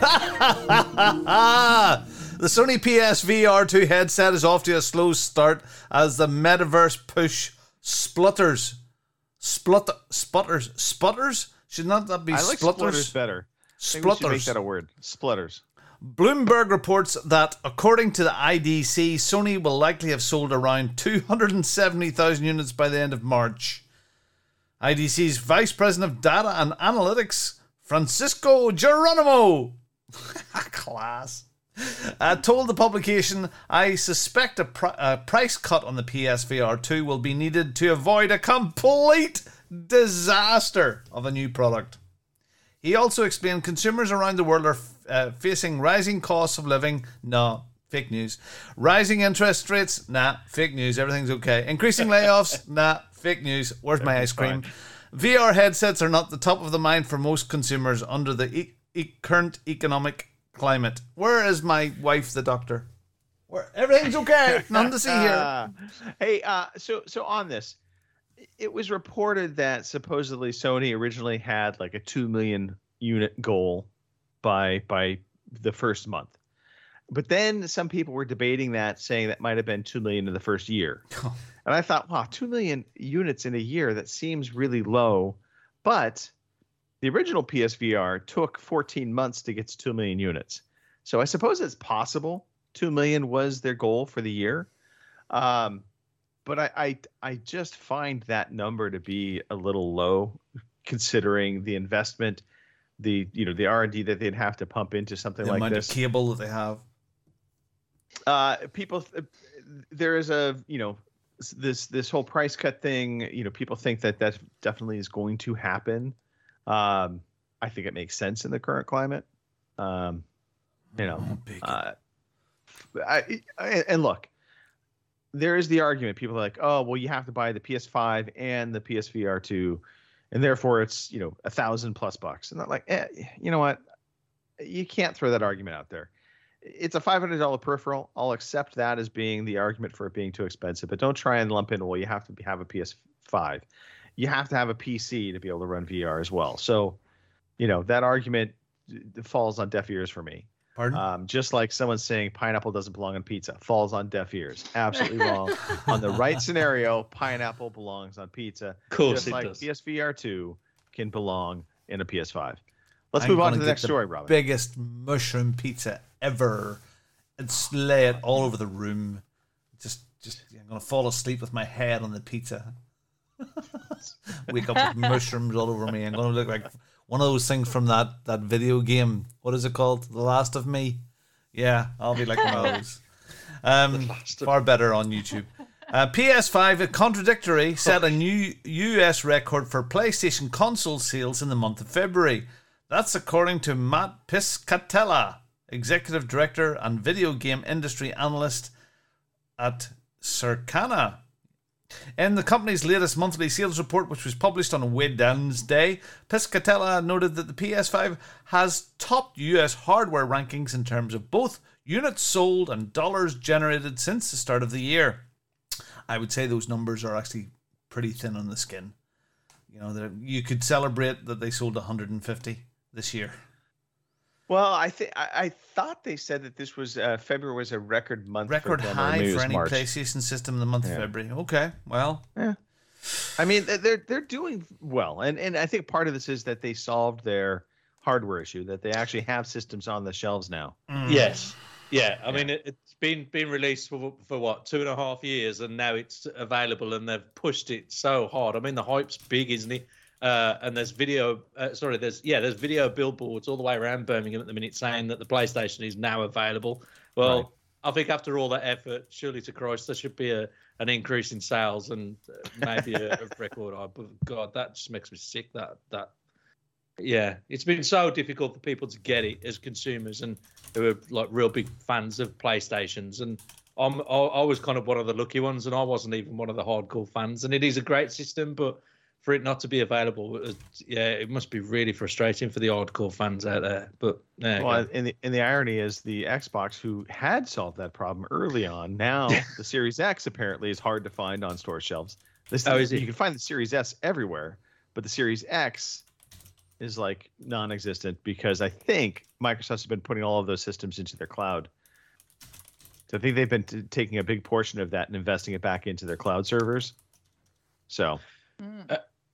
The Sony P S V R two headset is off to a slow start as the metaverse push splutters. Splut sputters. Sputters? Should not that be I like splutters? splitters better. Maybe we should make Splutters. that a word. Splitters. Bloomberg reports that, according to the I D C, Sony will likely have sold around two hundred seventy thousand units by the end of March. I D C's Vice President of Data and Analytics, Francisco Geronimo, class, uh, told the publication, I suspect a, pr- a price cut on the P S V R two will be needed to avoid a complete disaster of a new product. He also explained consumers around the world are uh, facing rising costs of living. No, fake news. Rising interest rates. Nah, fake news. Everything's okay. Increasing layoffs. Nah, fake news. Where's my ice cream? V R headsets are not the top of the mind for most consumers under the e- e- current economic climate. Where is my wife, the doctor? Where everything's okay. Nothing to see here. Uh, hey, uh, so so on this, it was reported that supposedly Sony originally had like a two million unit goal by by the first month, but then some people were debating that, saying that might have been two million in the first year. And I thought, wow, two million units in a year, that seems really low. But the original P S V R took fourteen months to get to two million units. So I suppose it's possible two million was their goal for the year. Um, but I, I, I just find that number to be a little low, considering the investment, the you know the R and D that they'd have to pump into something The like amount this. of cable that they have. Uh, people, there is a you know this this whole price cut thing. You know, people think that that definitely is going to happen. Um, I think it makes sense in the current climate. Um, you know, uh, I, I, and look, there is the argument. People are like, oh, well, you have to buy the P S five and the P S V R two, and therefore it's you know a thousand plus bucks. And I'm like, eh, you know what? You can't throw that argument out there. It's a five hundred dollars peripheral. I'll accept that as being the argument for it being too expensive, but don't try and lump in, well, you have to have a P S five. You have to have a P C to be able to run V R as well. So, you know, that argument falls on deaf ears for me. Pardon? Um, just like someone saying pineapple doesn't belong on pizza, falls on deaf ears. Absolutely wrong. On the right scenario, pineapple belongs on pizza. Of course just it like does. P S V R two can belong in a P S five. Let's I'm move on gonna to the get next story, Robin. Biggest mushroom pizza ever, and slay it all over the room. Just, just I'm gonna fall asleep with my head on the pizza. Wake up with mushrooms all over me. I'm gonna look like one of those things from that that video game. What is it called? The Last of Me. Yeah, I'll be like one of those. Um, far better on YouTube. Uh, P S five, a contradictory, set a new U S record for PlayStation console sales in the month of February. That's according to Matt Piscatella, executive director and video game industry analyst at Circana. In the company's latest monthly sales report, which was published on Wednesday, Piscatella noted that the P S five has topped U S hardware rankings in terms of both units sold and dollars generated since the start of the year. I would say those numbers are actually pretty thin on the skin. You know, you could celebrate that they sold one hundred fifty this year. Well, I think I thought they said that this was uh, February was a record month. Record for them, high for any March. PlayStation system in the month yeah. of February. Okay, well, yeah. I mean, they're they're doing well, and and I think part of this is that they solved their hardware issue, that they actually have systems on the shelves now. Mm. Yes, yeah. I yeah. mean, it, it's been been released for for what two and a half years, and now it's available, and they've pushed it so hard. I mean, the hype's big, isn't it? Uh, and there's video, uh, sorry, there's yeah, there's video billboards all the way around Birmingham at the minute saying that the PlayStation is now available. Well, right. I think after all that effort, surely to Christ, there should be a an increase in sales and maybe a, a record high. But God, that just makes me sick. That that yeah, it's been so difficult for people to get it as consumers and who are like real big fans of PlayStations. And I'm I, I was kind of one of the lucky ones, and I wasn't even one of the hardcore fans. And it is a great system, but for it not to be available, it was, yeah, it must be really frustrating for the hardcore fans out there. But yeah, well, and the and the irony is the Xbox, who had solved that problem early on, now the Series X apparently is hard to find on store shelves. This oh, is it? You can find the Series S everywhere, but the Series X is like non-existent because I think Microsoft's been putting all of those systems into their cloud. So I think they've been t- taking a big portion of that and investing it back into their cloud servers. So. Uh,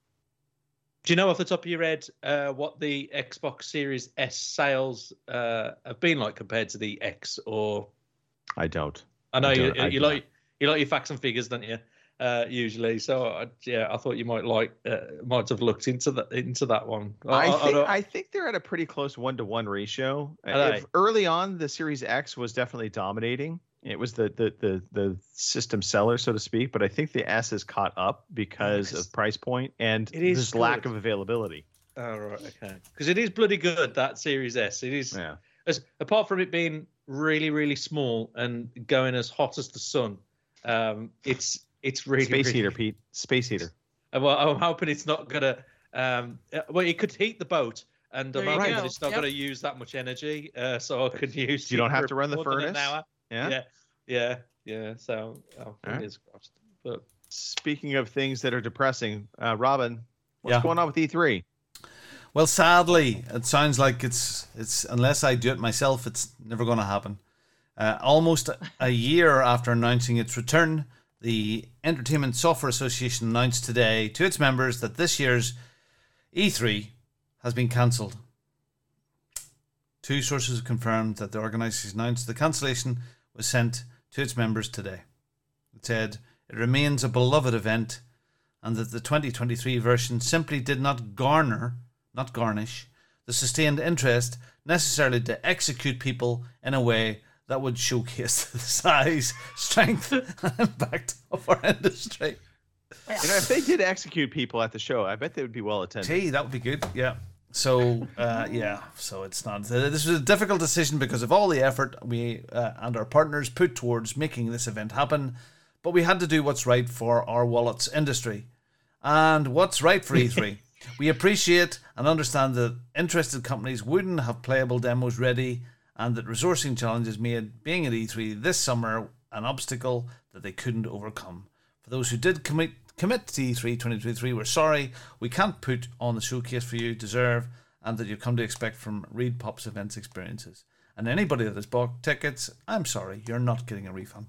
do you know off the top of your head uh, what the Xbox Series S sales uh, have been like compared to the X? Or I don't. I know I you, don't, you I like you like your facts and figures, don't you? Uh, usually, so uh, yeah, I thought you might like uh, might have looked into that into that one. I, I, think I, I think they're at a pretty close one to one ratio. Are If they? early on, the Series X was definitely dominating. It was the, the the the system seller, so to speak. But I think the S has caught up because Yes. of price point and It is this lack good. of availability. Oh right, okay. Because it is bloody good, that Series S. It is. Yeah. As apart from it being really really small and going as hot as the sun, um, it's it's really Space really, heater, Pete. Space heater. Uh, Well, I'm hoping it's not gonna. Um, uh, well, it could heat the boat, and There I'm you hoping go. that it's not Yep. gonna use that much energy, uh, so I could use. You don't it have for to run the more than an furnace? hour. Yeah. Yeah, yeah, yeah. So, oh, right. fingers crossed. But Speaking of things that are depressing, uh, Robin, what's Yeah. going on with E three? Well, sadly, it sounds like it's it's unless I do it myself, it's never going to happen. Uh, almost a year after announcing its return, the Entertainment Software Association announced today to its members that this year's E three has been cancelled. Two sources have confirmed that the organisation announced the cancellation was sent to its members today. It said it remains a beloved event and that the twenty twenty-three version simply did not garner, not garnish, the sustained interest necessarily to execute people in a way that would showcase the size, strength, and impact of our industry. You know, if they did execute people at the show, I bet they would be well attended. Gee, that would be good. Yeah. So, uh, yeah. So it's not. Uh, this was a difficult decision because of all the effort we uh, and our partners put towards making this event happen. But we had to do what's right for our wallets industry, and what's right for E three. We appreciate and understand that interested companies wouldn't have playable demos ready, and that resourcing challenges made being at E three this summer an obstacle that they couldn't overcome. For those who did commit commit to E three twenty twenty-three, we're sorry we can't put on the showcase for you deserve and that you've come to expect from Reed Pop's events experiences. And anybody that has bought tickets, I'm sorry, you're not getting a refund.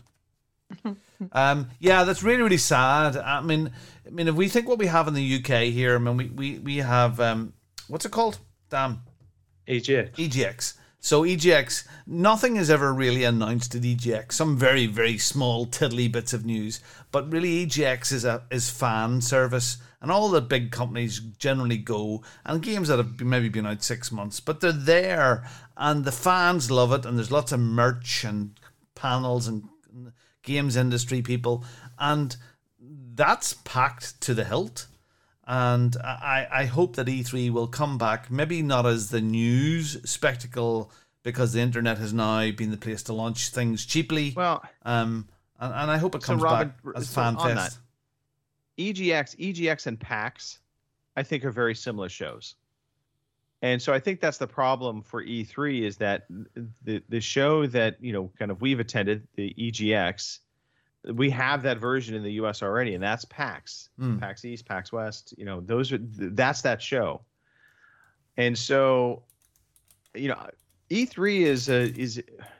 um, yeah, that's really, really sad. I mean, I mean, if we think what we have in the U K here, I mean, we we, we have um, what's it called? Damn, E G X. E G X. So E G X, nothing is ever really announced at E G X. Some very, very small tiddly bits of news, but really E G X is a is fan service, and all the big companies generally go, and games that have maybe been out six months, but they're there, and the fans love it, and there's lots of merch and panels and games industry people, and that's packed to the hilt. And I, I hope that E three will come back, maybe not as the news spectacle, because the internet has now been the place to launch things cheaply. Well, um, and, and I hope it so comes Robin, back as so on FanFest. that, E G X, E G X, and PAX, I think, are very similar shows. And so I think that's the problem for E three, is that the the show that, you know, kind of we've attended, the E G X, we have that version in the U S already, and that's PAX, Mm. PAX East, PAX West. You know, those are that's that show. And so, you know, E three is a, is.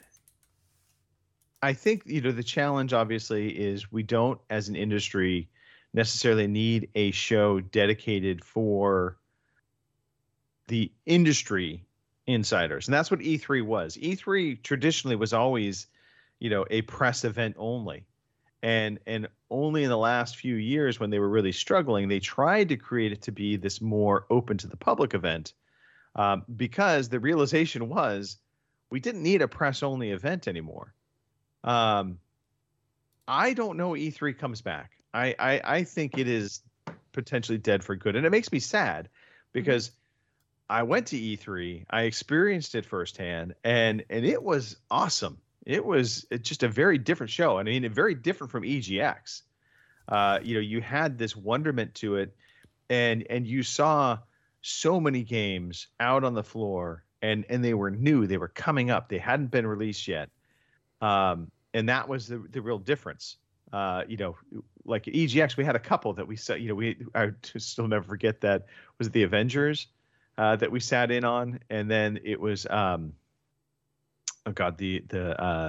I think, you know, the challenge obviously is we don't, as an industry, necessarily need a show dedicated for the industry insiders. And that's what E three was. E three traditionally was always, you know, a press event only. And and only in the last few years, when they were really struggling, they tried to create it to be this more open to the public event, um, because the realization was we didn't need a press only event anymore. Um, I don't know E three comes back. I, I, I think it is potentially dead for good. And it makes me sad because I went to E three, I experienced it firsthand, and and it was awesome. It was just a very different show. I mean, very different from E G X. Uh, you know, you had this wonderment to it, and and you saw so many games out on the floor, and and they were new. They were coming up. They hadn't been released yet. Um, and that was the the real difference. Uh, you know, like at E G X, we had a couple that we saw. You know, we I still never forget that was the Avengers uh, that we sat in on, and then it was. Um, Oh God, the the uh,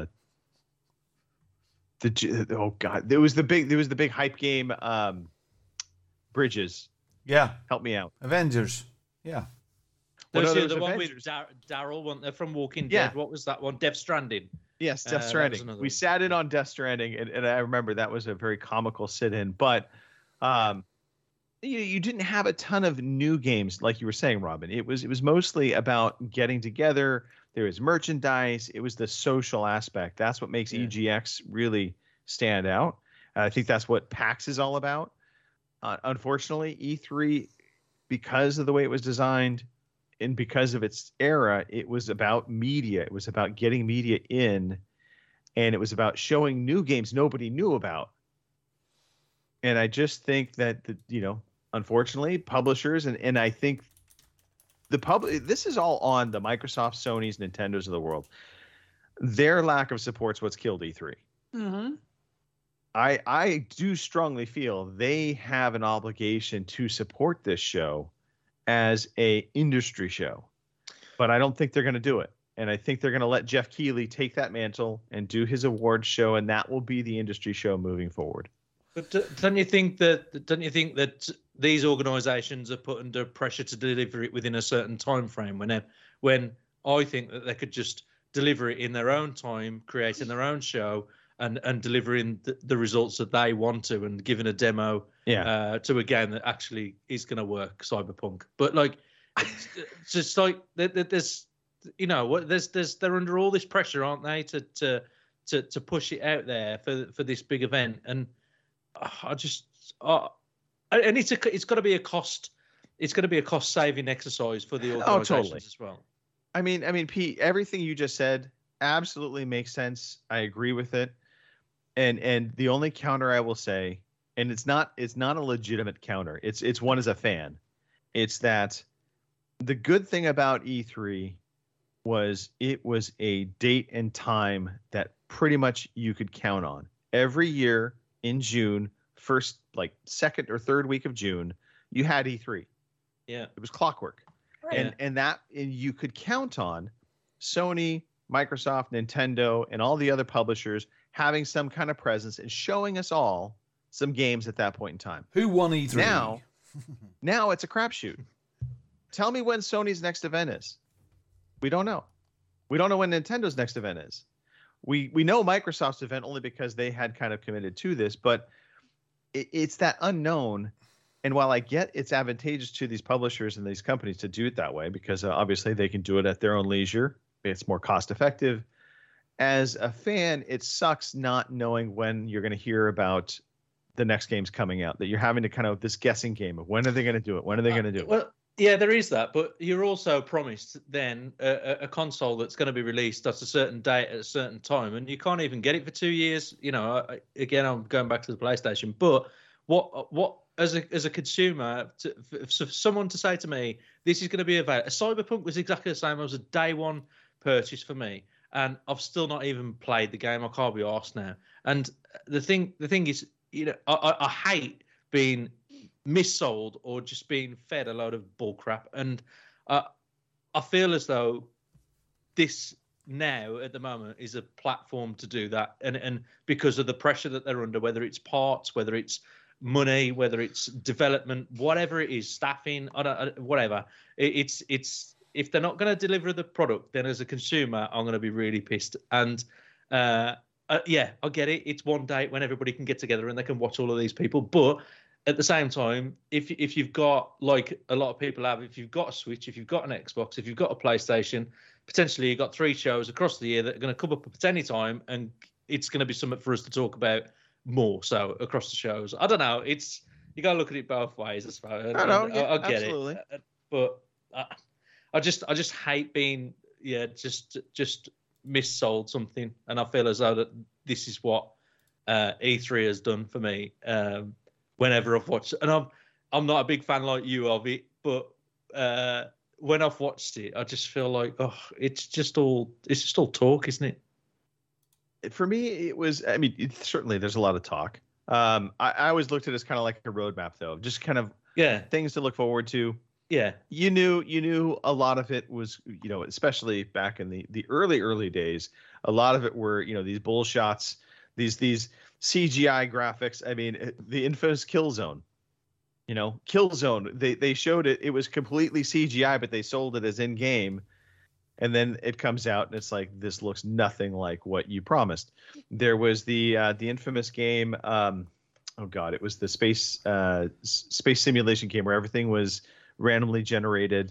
the oh God, there was the big there was the big hype game. Um, Bridges, yeah, help me out. Avengers, yeah. Well, There's no, the, there the was one Avengers. with Dar- Daryl, one they're from Walking Yeah. Dead. What was that one? Death Stranding. Yes, Uh, Death that was Stranding. another We one. sat in on Death Stranding, and, and I remember that was a very comical sit-in. But um, you you didn't have a ton of new games, like you were saying, Robin. It was it was mostly about getting together. There was merchandise. It was the social aspect. That's what makes Yeah. E G X really stand out. And I think that's what PAX is all about. Uh, unfortunately, E three, because of the way it was designed and because of its era, it was about media. It was about getting media in, and it was about showing new games nobody knew about. And I just think that, the, you know, unfortunately, publishers, and, and I think the public, this is all on the Microsoft, Sony's, Nintendos of the world. Their lack of support's what's killed E three. Mm-hmm. I I do strongly feel they have an obligation to support this show as a industry show, but I don't think they're going to do it. And I think they're going to let Jeff Keighley take that mantle and do his awards show, and that will be the industry show moving forward. But d- don't you think that? Don't you think that these organisations are put under pressure to deliver it within a certain time frame? When, when I think that they could just deliver it in their own time, creating their own show, and and delivering the, the results that they want to, and giving a demo Yeah. uh, to a game that actually is going to work, Cyberpunk. But like, it's, it's just like there- there- there's, you know, what there's there's they're under all this pressure, aren't they, to to to to push it out there for for this big event, and uh, I just uh, and it's a it's got to be a cost. It's going to be a cost saving exercise for the Oh, organisations totally. as well. I mean, I mean, Pete, everything you just said absolutely makes sense. I agree with it. And and the only counter I will say, and it's not it's not a legitimate counter. It's it's one as a fan. It's that the good thing about E three was it was a date and time that pretty much you could count on. Every year in June, first like second or third week of June, you had E three. Yeah. It was clockwork. Right. And and that and you could count on Sony, Microsoft, Nintendo, and all the other publishers having some kind of presence and showing us all some games at that point in time. Who won E three? Now, now it's a crapshoot. Tell me when Sony's next event is. We don't know. We don't know when Nintendo's next event is. We we know Microsoft's event only because they had kind of committed to this, but it, it's that unknown. And while I get it's advantageous to these publishers and these companies to do it that way, because uh, obviously they can do it at their own leisure, it's more cost effective. as a fan, it sucks not knowing when you're going to hear about the next game's coming out, that you're having to kind of this guessing game of when are they going to do it? When are they going to do it? Well, yeah, there is that, but you're also promised then a, a console that's going to be released at a certain date at a certain time, and you can't even get it for two years. You know, I, again, I'm going back to the PlayStation, but what what as a as a consumer, to, for, for someone to say to me, this is going to be available. Cyberpunk was exactly the same. It was a day one purchase for me, and I've still not even played the game. I can't be arsed now. And the thing, the thing is, you know, I, I, I hate being missold or just being fed a load of bullcrap, and uh, I feel as though this now at the moment is a platform to do that, and and because of the pressure that they're under, whether it's parts, whether it's money, whether it's development, whatever it is, staffing, I don't, I, whatever, it, it's it's if they're not going to deliver the product, then as a consumer, I'm going to be really pissed. And uh, uh, yeah, I get it. It's one date when everybody can get together and they can watch all of these people. But at the same time, if if you've got, like a lot of people have, if you've got a Switch, if you've got an Xbox, if you've got a PlayStation, potentially you've got three shows across the year that are going to come up at any time, and it's going to be something for us to talk about more so across the shows. I don't know. It's you got to look at it both ways, I suppose. I know. Yeah, I, I get absolutely. it, but I, I just I just hate being yeah just just missold something, and I feel as though that this is what uh, E three has done for me. Um, whenever I've watched, and I'm I'm not a big fan like you of it, but uh, when I've watched it, I just feel like oh, it's just all it's just all talk, isn't it? For me, it was. I mean, it, certainly there's a lot of talk. Um, I, I always looked at it as kind of like a roadmap, though, just kind of yeah things to look forward to. Yeah, you knew you knew a lot of it was, you know, especially back in the the early early days, a lot of it were, you know, these bull shots, these these C G I graphics. I mean, the infamous Killzone, you know, Killzone. They they showed it. It was completely C G I, but they sold it as in game. And then it comes out and it's like, this looks nothing like what you promised. There was the uh, the infamous game. Um, oh God, it was the space uh, space simulation game where everything was randomly generated.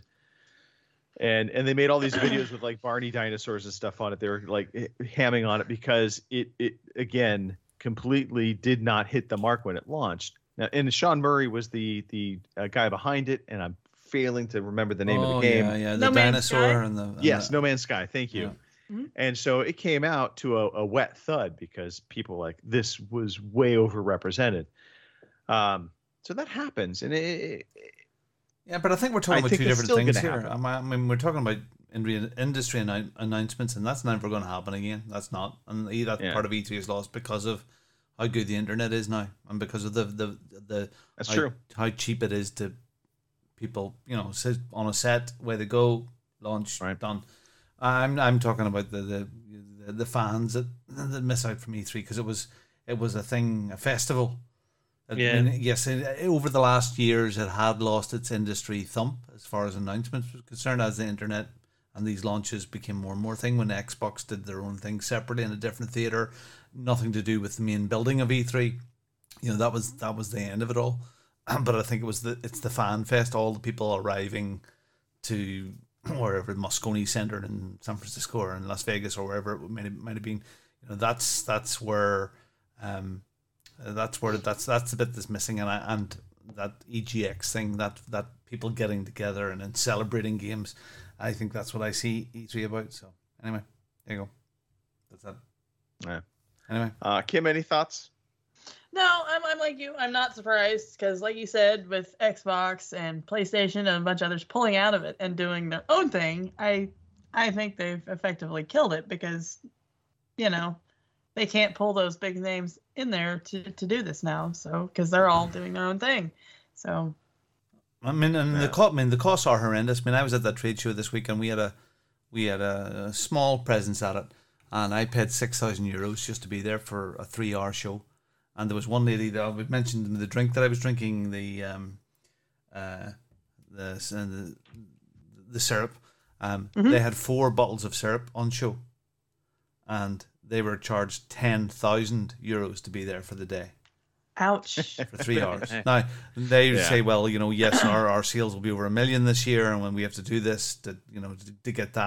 And and they made all these videos with like Barney dinosaurs and stuff on it. They were like hamming on it because it it again completely did not hit the mark when it launched. Now, and Sean Murray was the the uh, guy behind it, and I'm failing to remember the name oh, of the game. Yeah, yeah, the no dinosaur and the and yes, the, No Man's Sky. Thank you. Yeah. Mm-hmm. And so it came out to a, a wet thud because people were like, this was way overrepresented. Um, so that happens, and it, it, yeah, but I think we're talking I about two different things here. Happen. I mean, we're talking about industry annou- announcements, and that's never going to happen again. That's not, and that yeah. part of E three is lost because of how good the internet is now, and because of the the the that's how, true how cheap it is to people, you know, sit on a set, where they go, launch, right. done. I'm I'm talking about the the, the fans that, that miss out from E three because it was it was a thing, a festival. Yeah. I mean, yes, it, over the last years, it had lost its industry thump as far as announcements was concerned, as the internet and these launches became more and more thing. When Xbox did their own thing separately in a different theater, nothing to do with the main building of E three. You know, that was that was the end of it all. But I think it was the it's the fan fest, all the people arriving to wherever, Moscone Center in San Francisco or in Las Vegas or wherever it might have, might have been. You know, that's that's where um that's where that's that's the bit that's missing, and I, and that E G X thing, that that people getting together and then celebrating games. I think that's what I see E three about. So anyway, there you go. That's that. Yeah. Anyway, uh, Kim, any thoughts? No, I'm, I'm like you. I'm not surprised because, like you said, with Xbox and PlayStation and a bunch of others pulling out of it and doing their own thing, I I think they've effectively killed it because, you know, they can't pull those big names in there to, to do this now. So because they're all doing their own thing. So I mean, and yeah. the cost, I mean, the costs are horrendous. I mean, I was at that trade show this week, and we had a we had a, a small presence at it, and I paid six thousand euros just to be there for a three-hour show. And there was one lady that I mentioned in the drink that I was drinking, the um, uh, the uh, the, the syrup. Um, mm-hmm. They had four bottles of syrup on show, and they were charged ten thousand euros to be there for the day. Ouch! For three hours. Now they yeah. say, well, you know, yes, our, our sales will be over a million this year, and when we have to do this, to you know, to, to get that.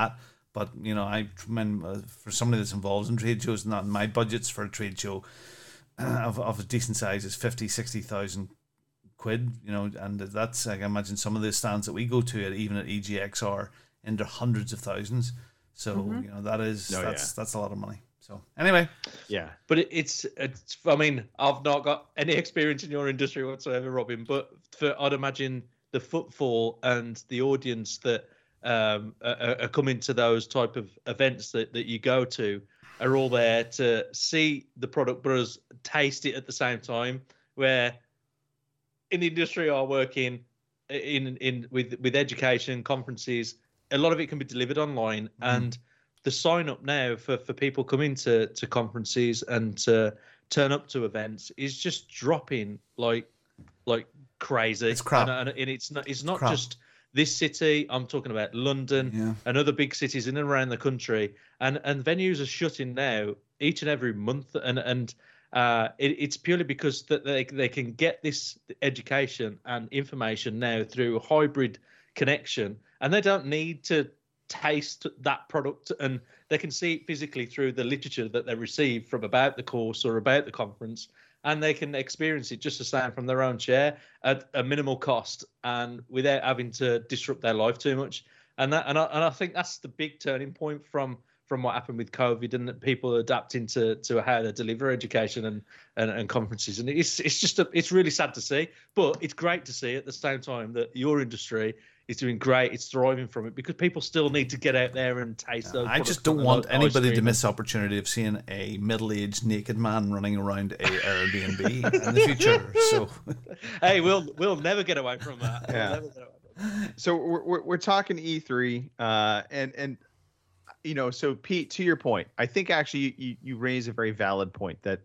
But you know, I when, uh, for somebody that's involved in trade shows, not my budgets for a trade show uh, of of a decent size is fifty, sixty thousand quid. You know, and that's I can imagine some of the stands that we go to, at, even at E G X, are into hundreds of thousands. So Mhm. you know that is Oh, that's yeah. that's a lot of money. So anyway, Yeah. But it, it's, it's, I mean, I've not got any experience in your industry whatsoever, Robin, but for, I'd imagine the footfall and the audience that um, are, are coming to those type of events that, that you go to are all there to see the product, but as taste it at the same time, where in the industry I work in, in, in with, with education, conferences, a lot of it can be delivered online, and the sign up now for, for people coming to, to conferences and to turn up to events is just dropping like like crazy. It's crap. And, and, and it's not it's not crap. just this city. I'm talking about London Yeah. and other big cities in and around the country. And and venues are shutting now each and every month. And and uh, it, it's purely because that they they can get this education and information now through a hybrid connection, and they don't need to taste that product, and they can see it physically through the literature that they receive from about the course or about the conference, and they can experience it just the same from their own chair at a minimal cost and without having to disrupt their life too much. And that and I, and I think that's the big turning point from from what happened with COVID, and that people adapting to to how they deliver education and and, and conferences. And it's it's just a, it's really sad to see, but it's great to see at the same time that your industry is doing great. It's thriving from it because people still need to get out there and taste those. I just products don't on want the ice anybody to cream. miss the opportunity of seeing a middle-aged naked man running around a Airbnb in the future. So, hey, we'll we'll never get away from that. We'll Yeah. never get away from that. So we're, we're we're talking E three, uh, and and you know, so Pete, to your point, I think actually you you raise a very valid point that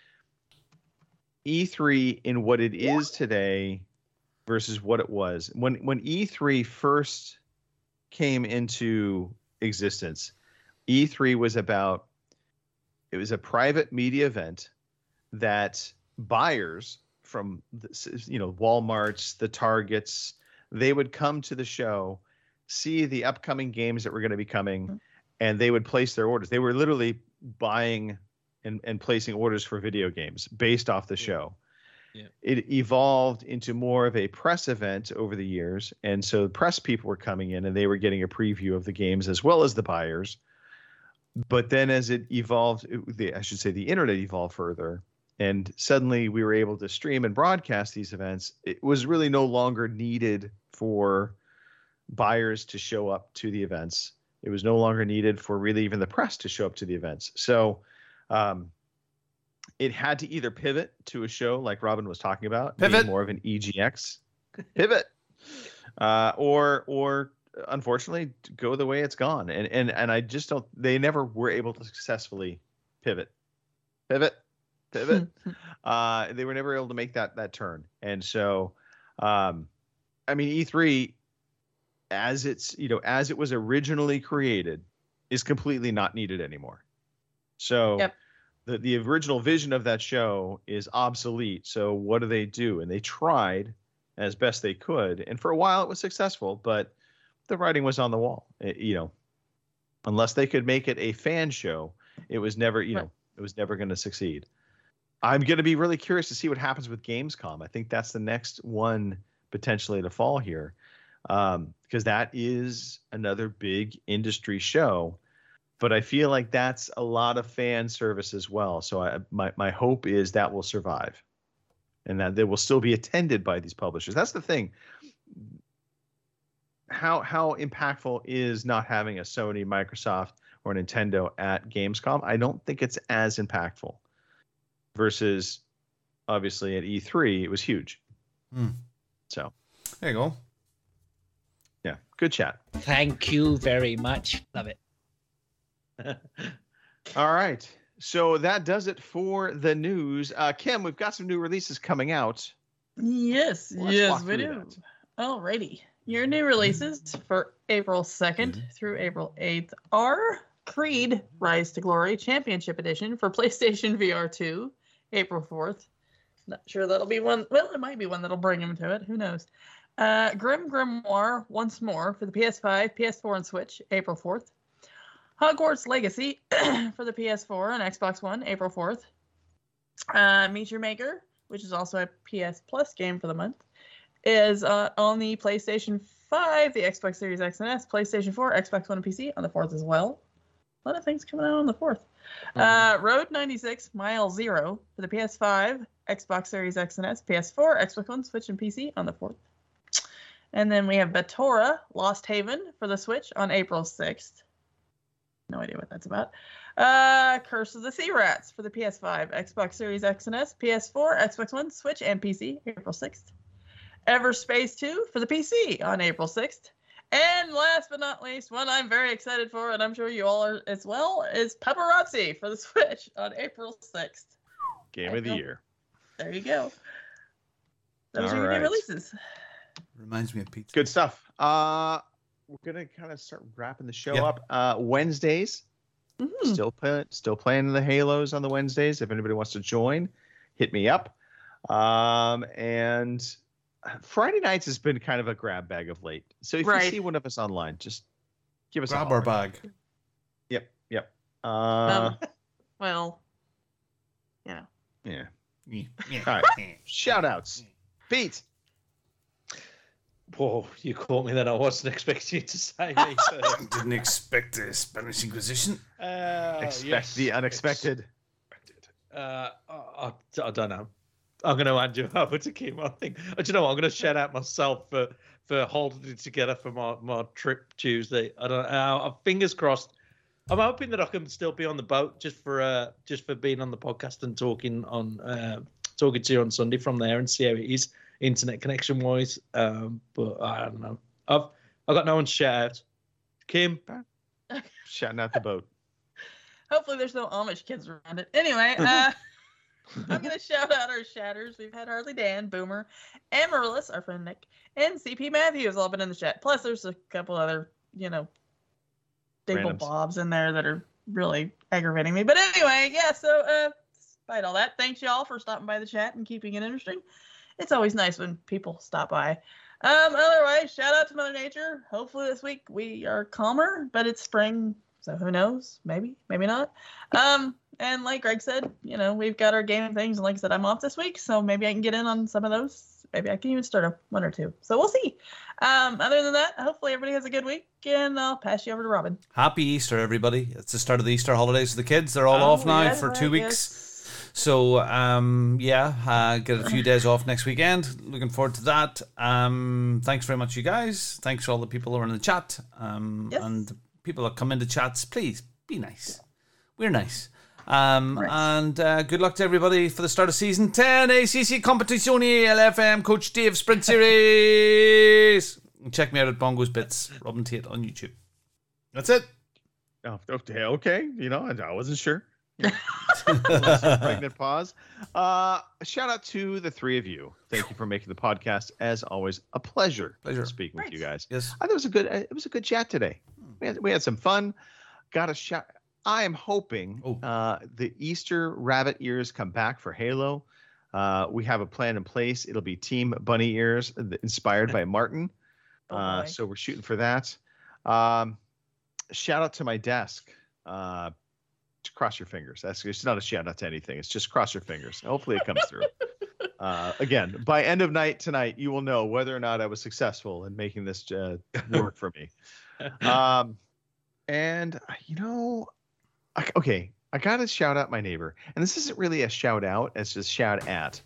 E three in what it is today versus what it was when when E three first came into existence. E three was about it was a private media event that buyers from the, you know Walmarts, the Targets, they would come to the show, see the upcoming games that were going to be coming, and they would place their orders. They were literally buying and, and placing orders for video games based off the show. Yeah. It evolved into more of a press event over the years. And so press people were coming in and they were getting a preview of the games as well as the buyers. But then as it evolved, it, the, I should say the internet evolved further. And suddenly we were able to stream and broadcast these events. It was really no longer needed for buyers to show up to the events. It was no longer needed for really even the press to show up to the events. So um, it had to either pivot to a show like Robin was talking about, being Pivot. more of an E G X pivot, uh, or or unfortunately go the way it's gone. And and and I just don't. They never were able to successfully pivot, pivot, pivot. uh, they were never able to make that that turn. And so, um, I mean, E three, as it's you know as it was originally created, is completely not needed anymore. So. Yep. The, the original vision of that show is obsolete. So what do they do? And they tried as best they could. And for a while it was successful, but the writing was on the wall. It- you know, unless they could make it a fan show, it was never, you know, it was never going to succeed. I'm going to be really curious to see what happens with Gamescom. I think that's the next one potentially to fall here, um, because that is another big industry show. But I feel like that's a lot of fan service as well. So I, my my hope is that will survive, and that they will still be attended by these publishers. That's the thing. How how impactful is not having a Sony, Microsoft, or Nintendo at Gamescom? I don't think it's as impactful. Versus, obviously at E three, it was huge. Hmm. So there you go. Yeah, good chat. Thank you very much. Love it. All right. So that does it for the news. Uh, Kim, we've got some new releases coming out. Yes, Let's yes, walk we through do. that. Alrighty. Your new releases for April second through April eighth are Creed Rise to Glory Championship Edition for PlayStation V R two, April fourth. Not sure that'll be one. Well, it might be one that'll bring him to it. Who knows? Uh, Grim Grimoire Once More for the P S five, P S four, and Switch, April fourth. Hogwarts Legacy for the P S four and Xbox One, April fourth. Uh, Meet Your Maker, which is also a P S Plus game for the month, is uh, on the PlayStation five, the Xbox Series X and S, PlayStation four, Xbox One, and P C on the fourth as well. A lot of things coming out on the fourth. Mm-hmm. Uh, Road ninety-six Mile Zero for the P S five, Xbox Series X and S, P S four, Xbox One, Switch, and P C on the fourth. And then we have Batora Lost Haven for the Switch on April sixth. No idea what that's about. Uh, Curse of the Sea Rats for the P S five, Xbox Series X and S, P S four, Xbox One, Switch, and P C, April sixth. Everspace two for the P C on April sixth. And last but not least, one I'm very excited for, and I'm sure you all are as well, is Paparazzi for the Switch on April sixth. Game of the year. There you go. Those All are your right. new releases. Reminds me of pizza. Good stuff. Uh, we're gonna kind of start wrapping the show Yep. up. Uh, Wednesdays, Mm-hmm. still play, still playing the Halos on the Wednesdays. If anybody wants to join, hit me up. Um, and Friday nights has been kind of a grab bag of late. So if Right. you see one of us online, just give us Grab a our holler. bag. Yep, yep. Uh, Um, well, yeah. yeah. Yeah, yeah. All right. Shout outs. Pete. Whoa, you caught me then. I wasn't expecting you to say me first. Didn't expect the Spanish Inquisition. Uh, Expect yes, the unexpected. Uh, I, I don't know. I'm going to hand you over to Kim. I think. Do you know what? I'm going to shout out myself for for holding it together for my, my trip Tuesday. I don't. Uh, fingers crossed. I'm hoping that I can still be on the boat just for uh just for being on the podcast and talking on uh talking to you on Sunday from there and see how it is internet connection wise. Um, but I don't know. I've I got no one to shout out. Kim. Shouting out the boat. Hopefully there's no Amish kids around it. Anyway, uh, I'm going to shout out our shatters. We've had Harley Dan, Boomer, Amaryllis, our friend Nick, and C P Matthews all been in the chat. Plus there's a couple other, you know, staple Randoms. bobs in there that are really aggravating me. But anyway, yeah, so uh, despite all that, thanks y'all for stopping by the chat and keeping it interesting. It's always nice when people stop by. Um, otherwise, shout out to Mother Nature. Hopefully this week we are calmer, but it's spring, so who knows? Maybe, maybe not. Um, and like Greg said, you know, we've got our gaming things, and like I said, I'm off this week, so maybe I can get in on some of those. Maybe I can even start a one or two. So we'll see. Um, other than that, hopefully everybody has a good week, and I'll pass you over to Robin. Happy Easter, everybody. It's the start of the Easter holidays for the kids. They're all Oh, off now yes, for two right, weeks. yes. So, um, yeah, uh, get a few days off next weekend. Looking forward to that. Um, thanks very much, you guys. Thanks for all the people who are in the chat. Um, Yes. And the people that come into chats, please be nice. We're nice. Um, Right. And uh, good luck to everybody for the start of season ten A C C Competizione L F M Coach Dave Sprint Series. Check me out at Bongo's Bits, Robin Tate on YouTube. That's it. Oh, okay, okay. You know, I, I wasn't sure. Pregnant pause. Uh, shout out to the three of you. Thank you for making the podcast. As always, a pleasure, Pleasure. speaking with you guys. Yes. I thought it was a good. It was a good chat today. We had, we had some fun. Got a shout. I am hoping Oh. uh, the Easter rabbit ears come back for Halo. Uh, we have a plan in place. It'll be Team Bunny Ears, uh, inspired by Martin. Oh, Uh, boy. so we're shooting for that. Um, shout out to my desk. Uh, cross your fingers. That's it's not a shout out to anything. It's just cross your fingers. Hopefully it comes through. Uh, again, by end of night tonight, you will know whether or not I was successful in making this uh, work for me. Um, and you know, I, okay, I got to shout out my neighbor, and this isn't really a shout out; it's just shout at.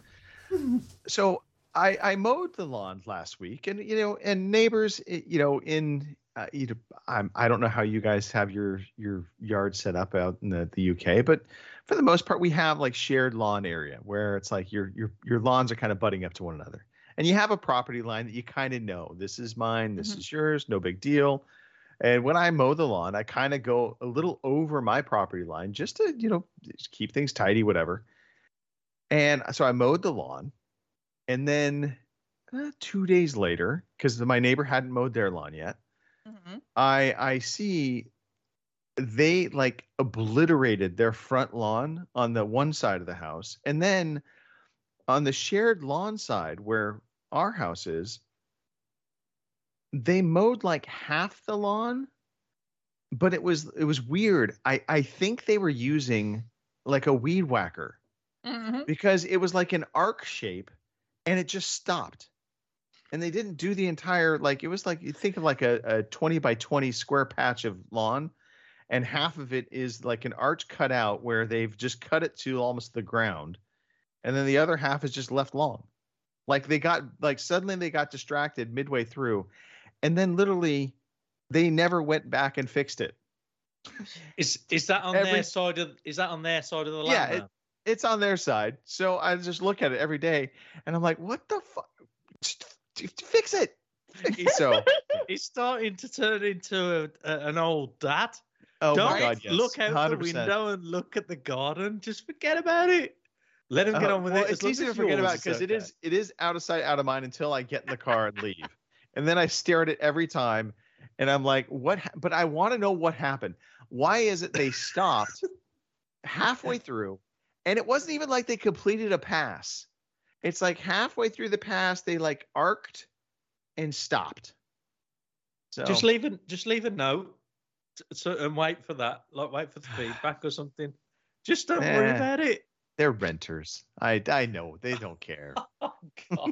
So I, I mowed the lawn last week, and you know, and neighbors, it- you know, in uh, you know, I'm I don't know how you guys have your your yard set up out in the, the U K, but for the most part, we have like shared lawn area where it's like your your your lawns are kind of butting up to one another, and you have a property line that you kind of know. This is mine. This Mhm. is yours. No big deal. And when I mow the lawn, I kind of go a little over my property line just to, you know, just keep things tidy, whatever. And so I mowed the lawn. And then uh, two days later, because my neighbor hadn't mowed their lawn yet, Mhm. I I see they like obliterated their front lawn on the one side of the house. And then on the shared lawn side where our house is, they mowed like half the lawn but it was it was weird. I I think they were using like a weed whacker Mm-hmm. because it was like an arc shape, and it just stopped. And they didn't do the entire, like, it was like, you think of like a, a twenty by twenty square patch of lawn, and half of it is like an arch cut out where they've just cut it to almost the ground. And then the other half is just left long. Like they got, like suddenly they got distracted midway through, and then literally they never went back and fixed it. Is is that on Every- their side of is that on their side of the Yeah, land? it, now? it's on their side. So I just look at it every day, and I'm like, what the fuck? Fix it. So It's starting to turn into a, a, an old dad. Oh Don't my God, yes. look out one hundred the percent. window and look at the garden. Just forget about it. Let him get Uh, on with well, it. As It's long easy as to forget yours about is because it okay. is it is out of sight, out of mind until I get in the car and leave, and then I stare at it every time, and I'm like, what? Ha-? But I want to know what happened. Why is it they stopped halfway through, and it wasn't even like they completed a pass. It's like halfway through the pass, they like arced and stopped. So Just leave a just leave a note, t- so and wait for that. Like wait for the feedback or something. Just don't worry Eh. about it. they're renters. I I know they don't care. Oh God,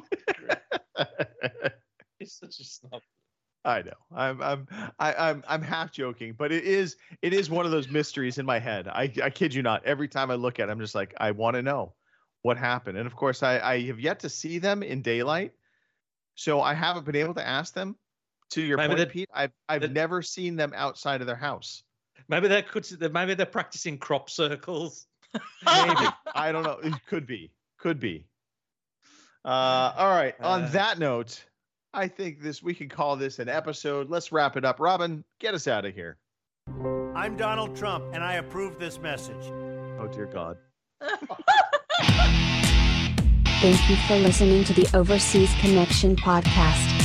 it's such a snob. I know. I'm I'm I, I'm I'm half joking, but it is it is one of those mysteries in my head. I I kid you not. Every time I look at it, I'm just like, I want to know what happened. And of course, I I have yet to see them in daylight, so I haven't been able to ask them. To your Maybe point, they- Pete, I've I've they- never seen them outside of their house. Maybe they're could- maybe they're practicing crop circles. Maybe I don't know. It could be. Could be. Uh, all right. On Uh. that note, I think this we can call this an episode. Let's wrap it up. Robin, get us out of here. I'm Donald Trump, and I approve this message. Oh dear God. Thank you for listening to the Overseas Connection podcast.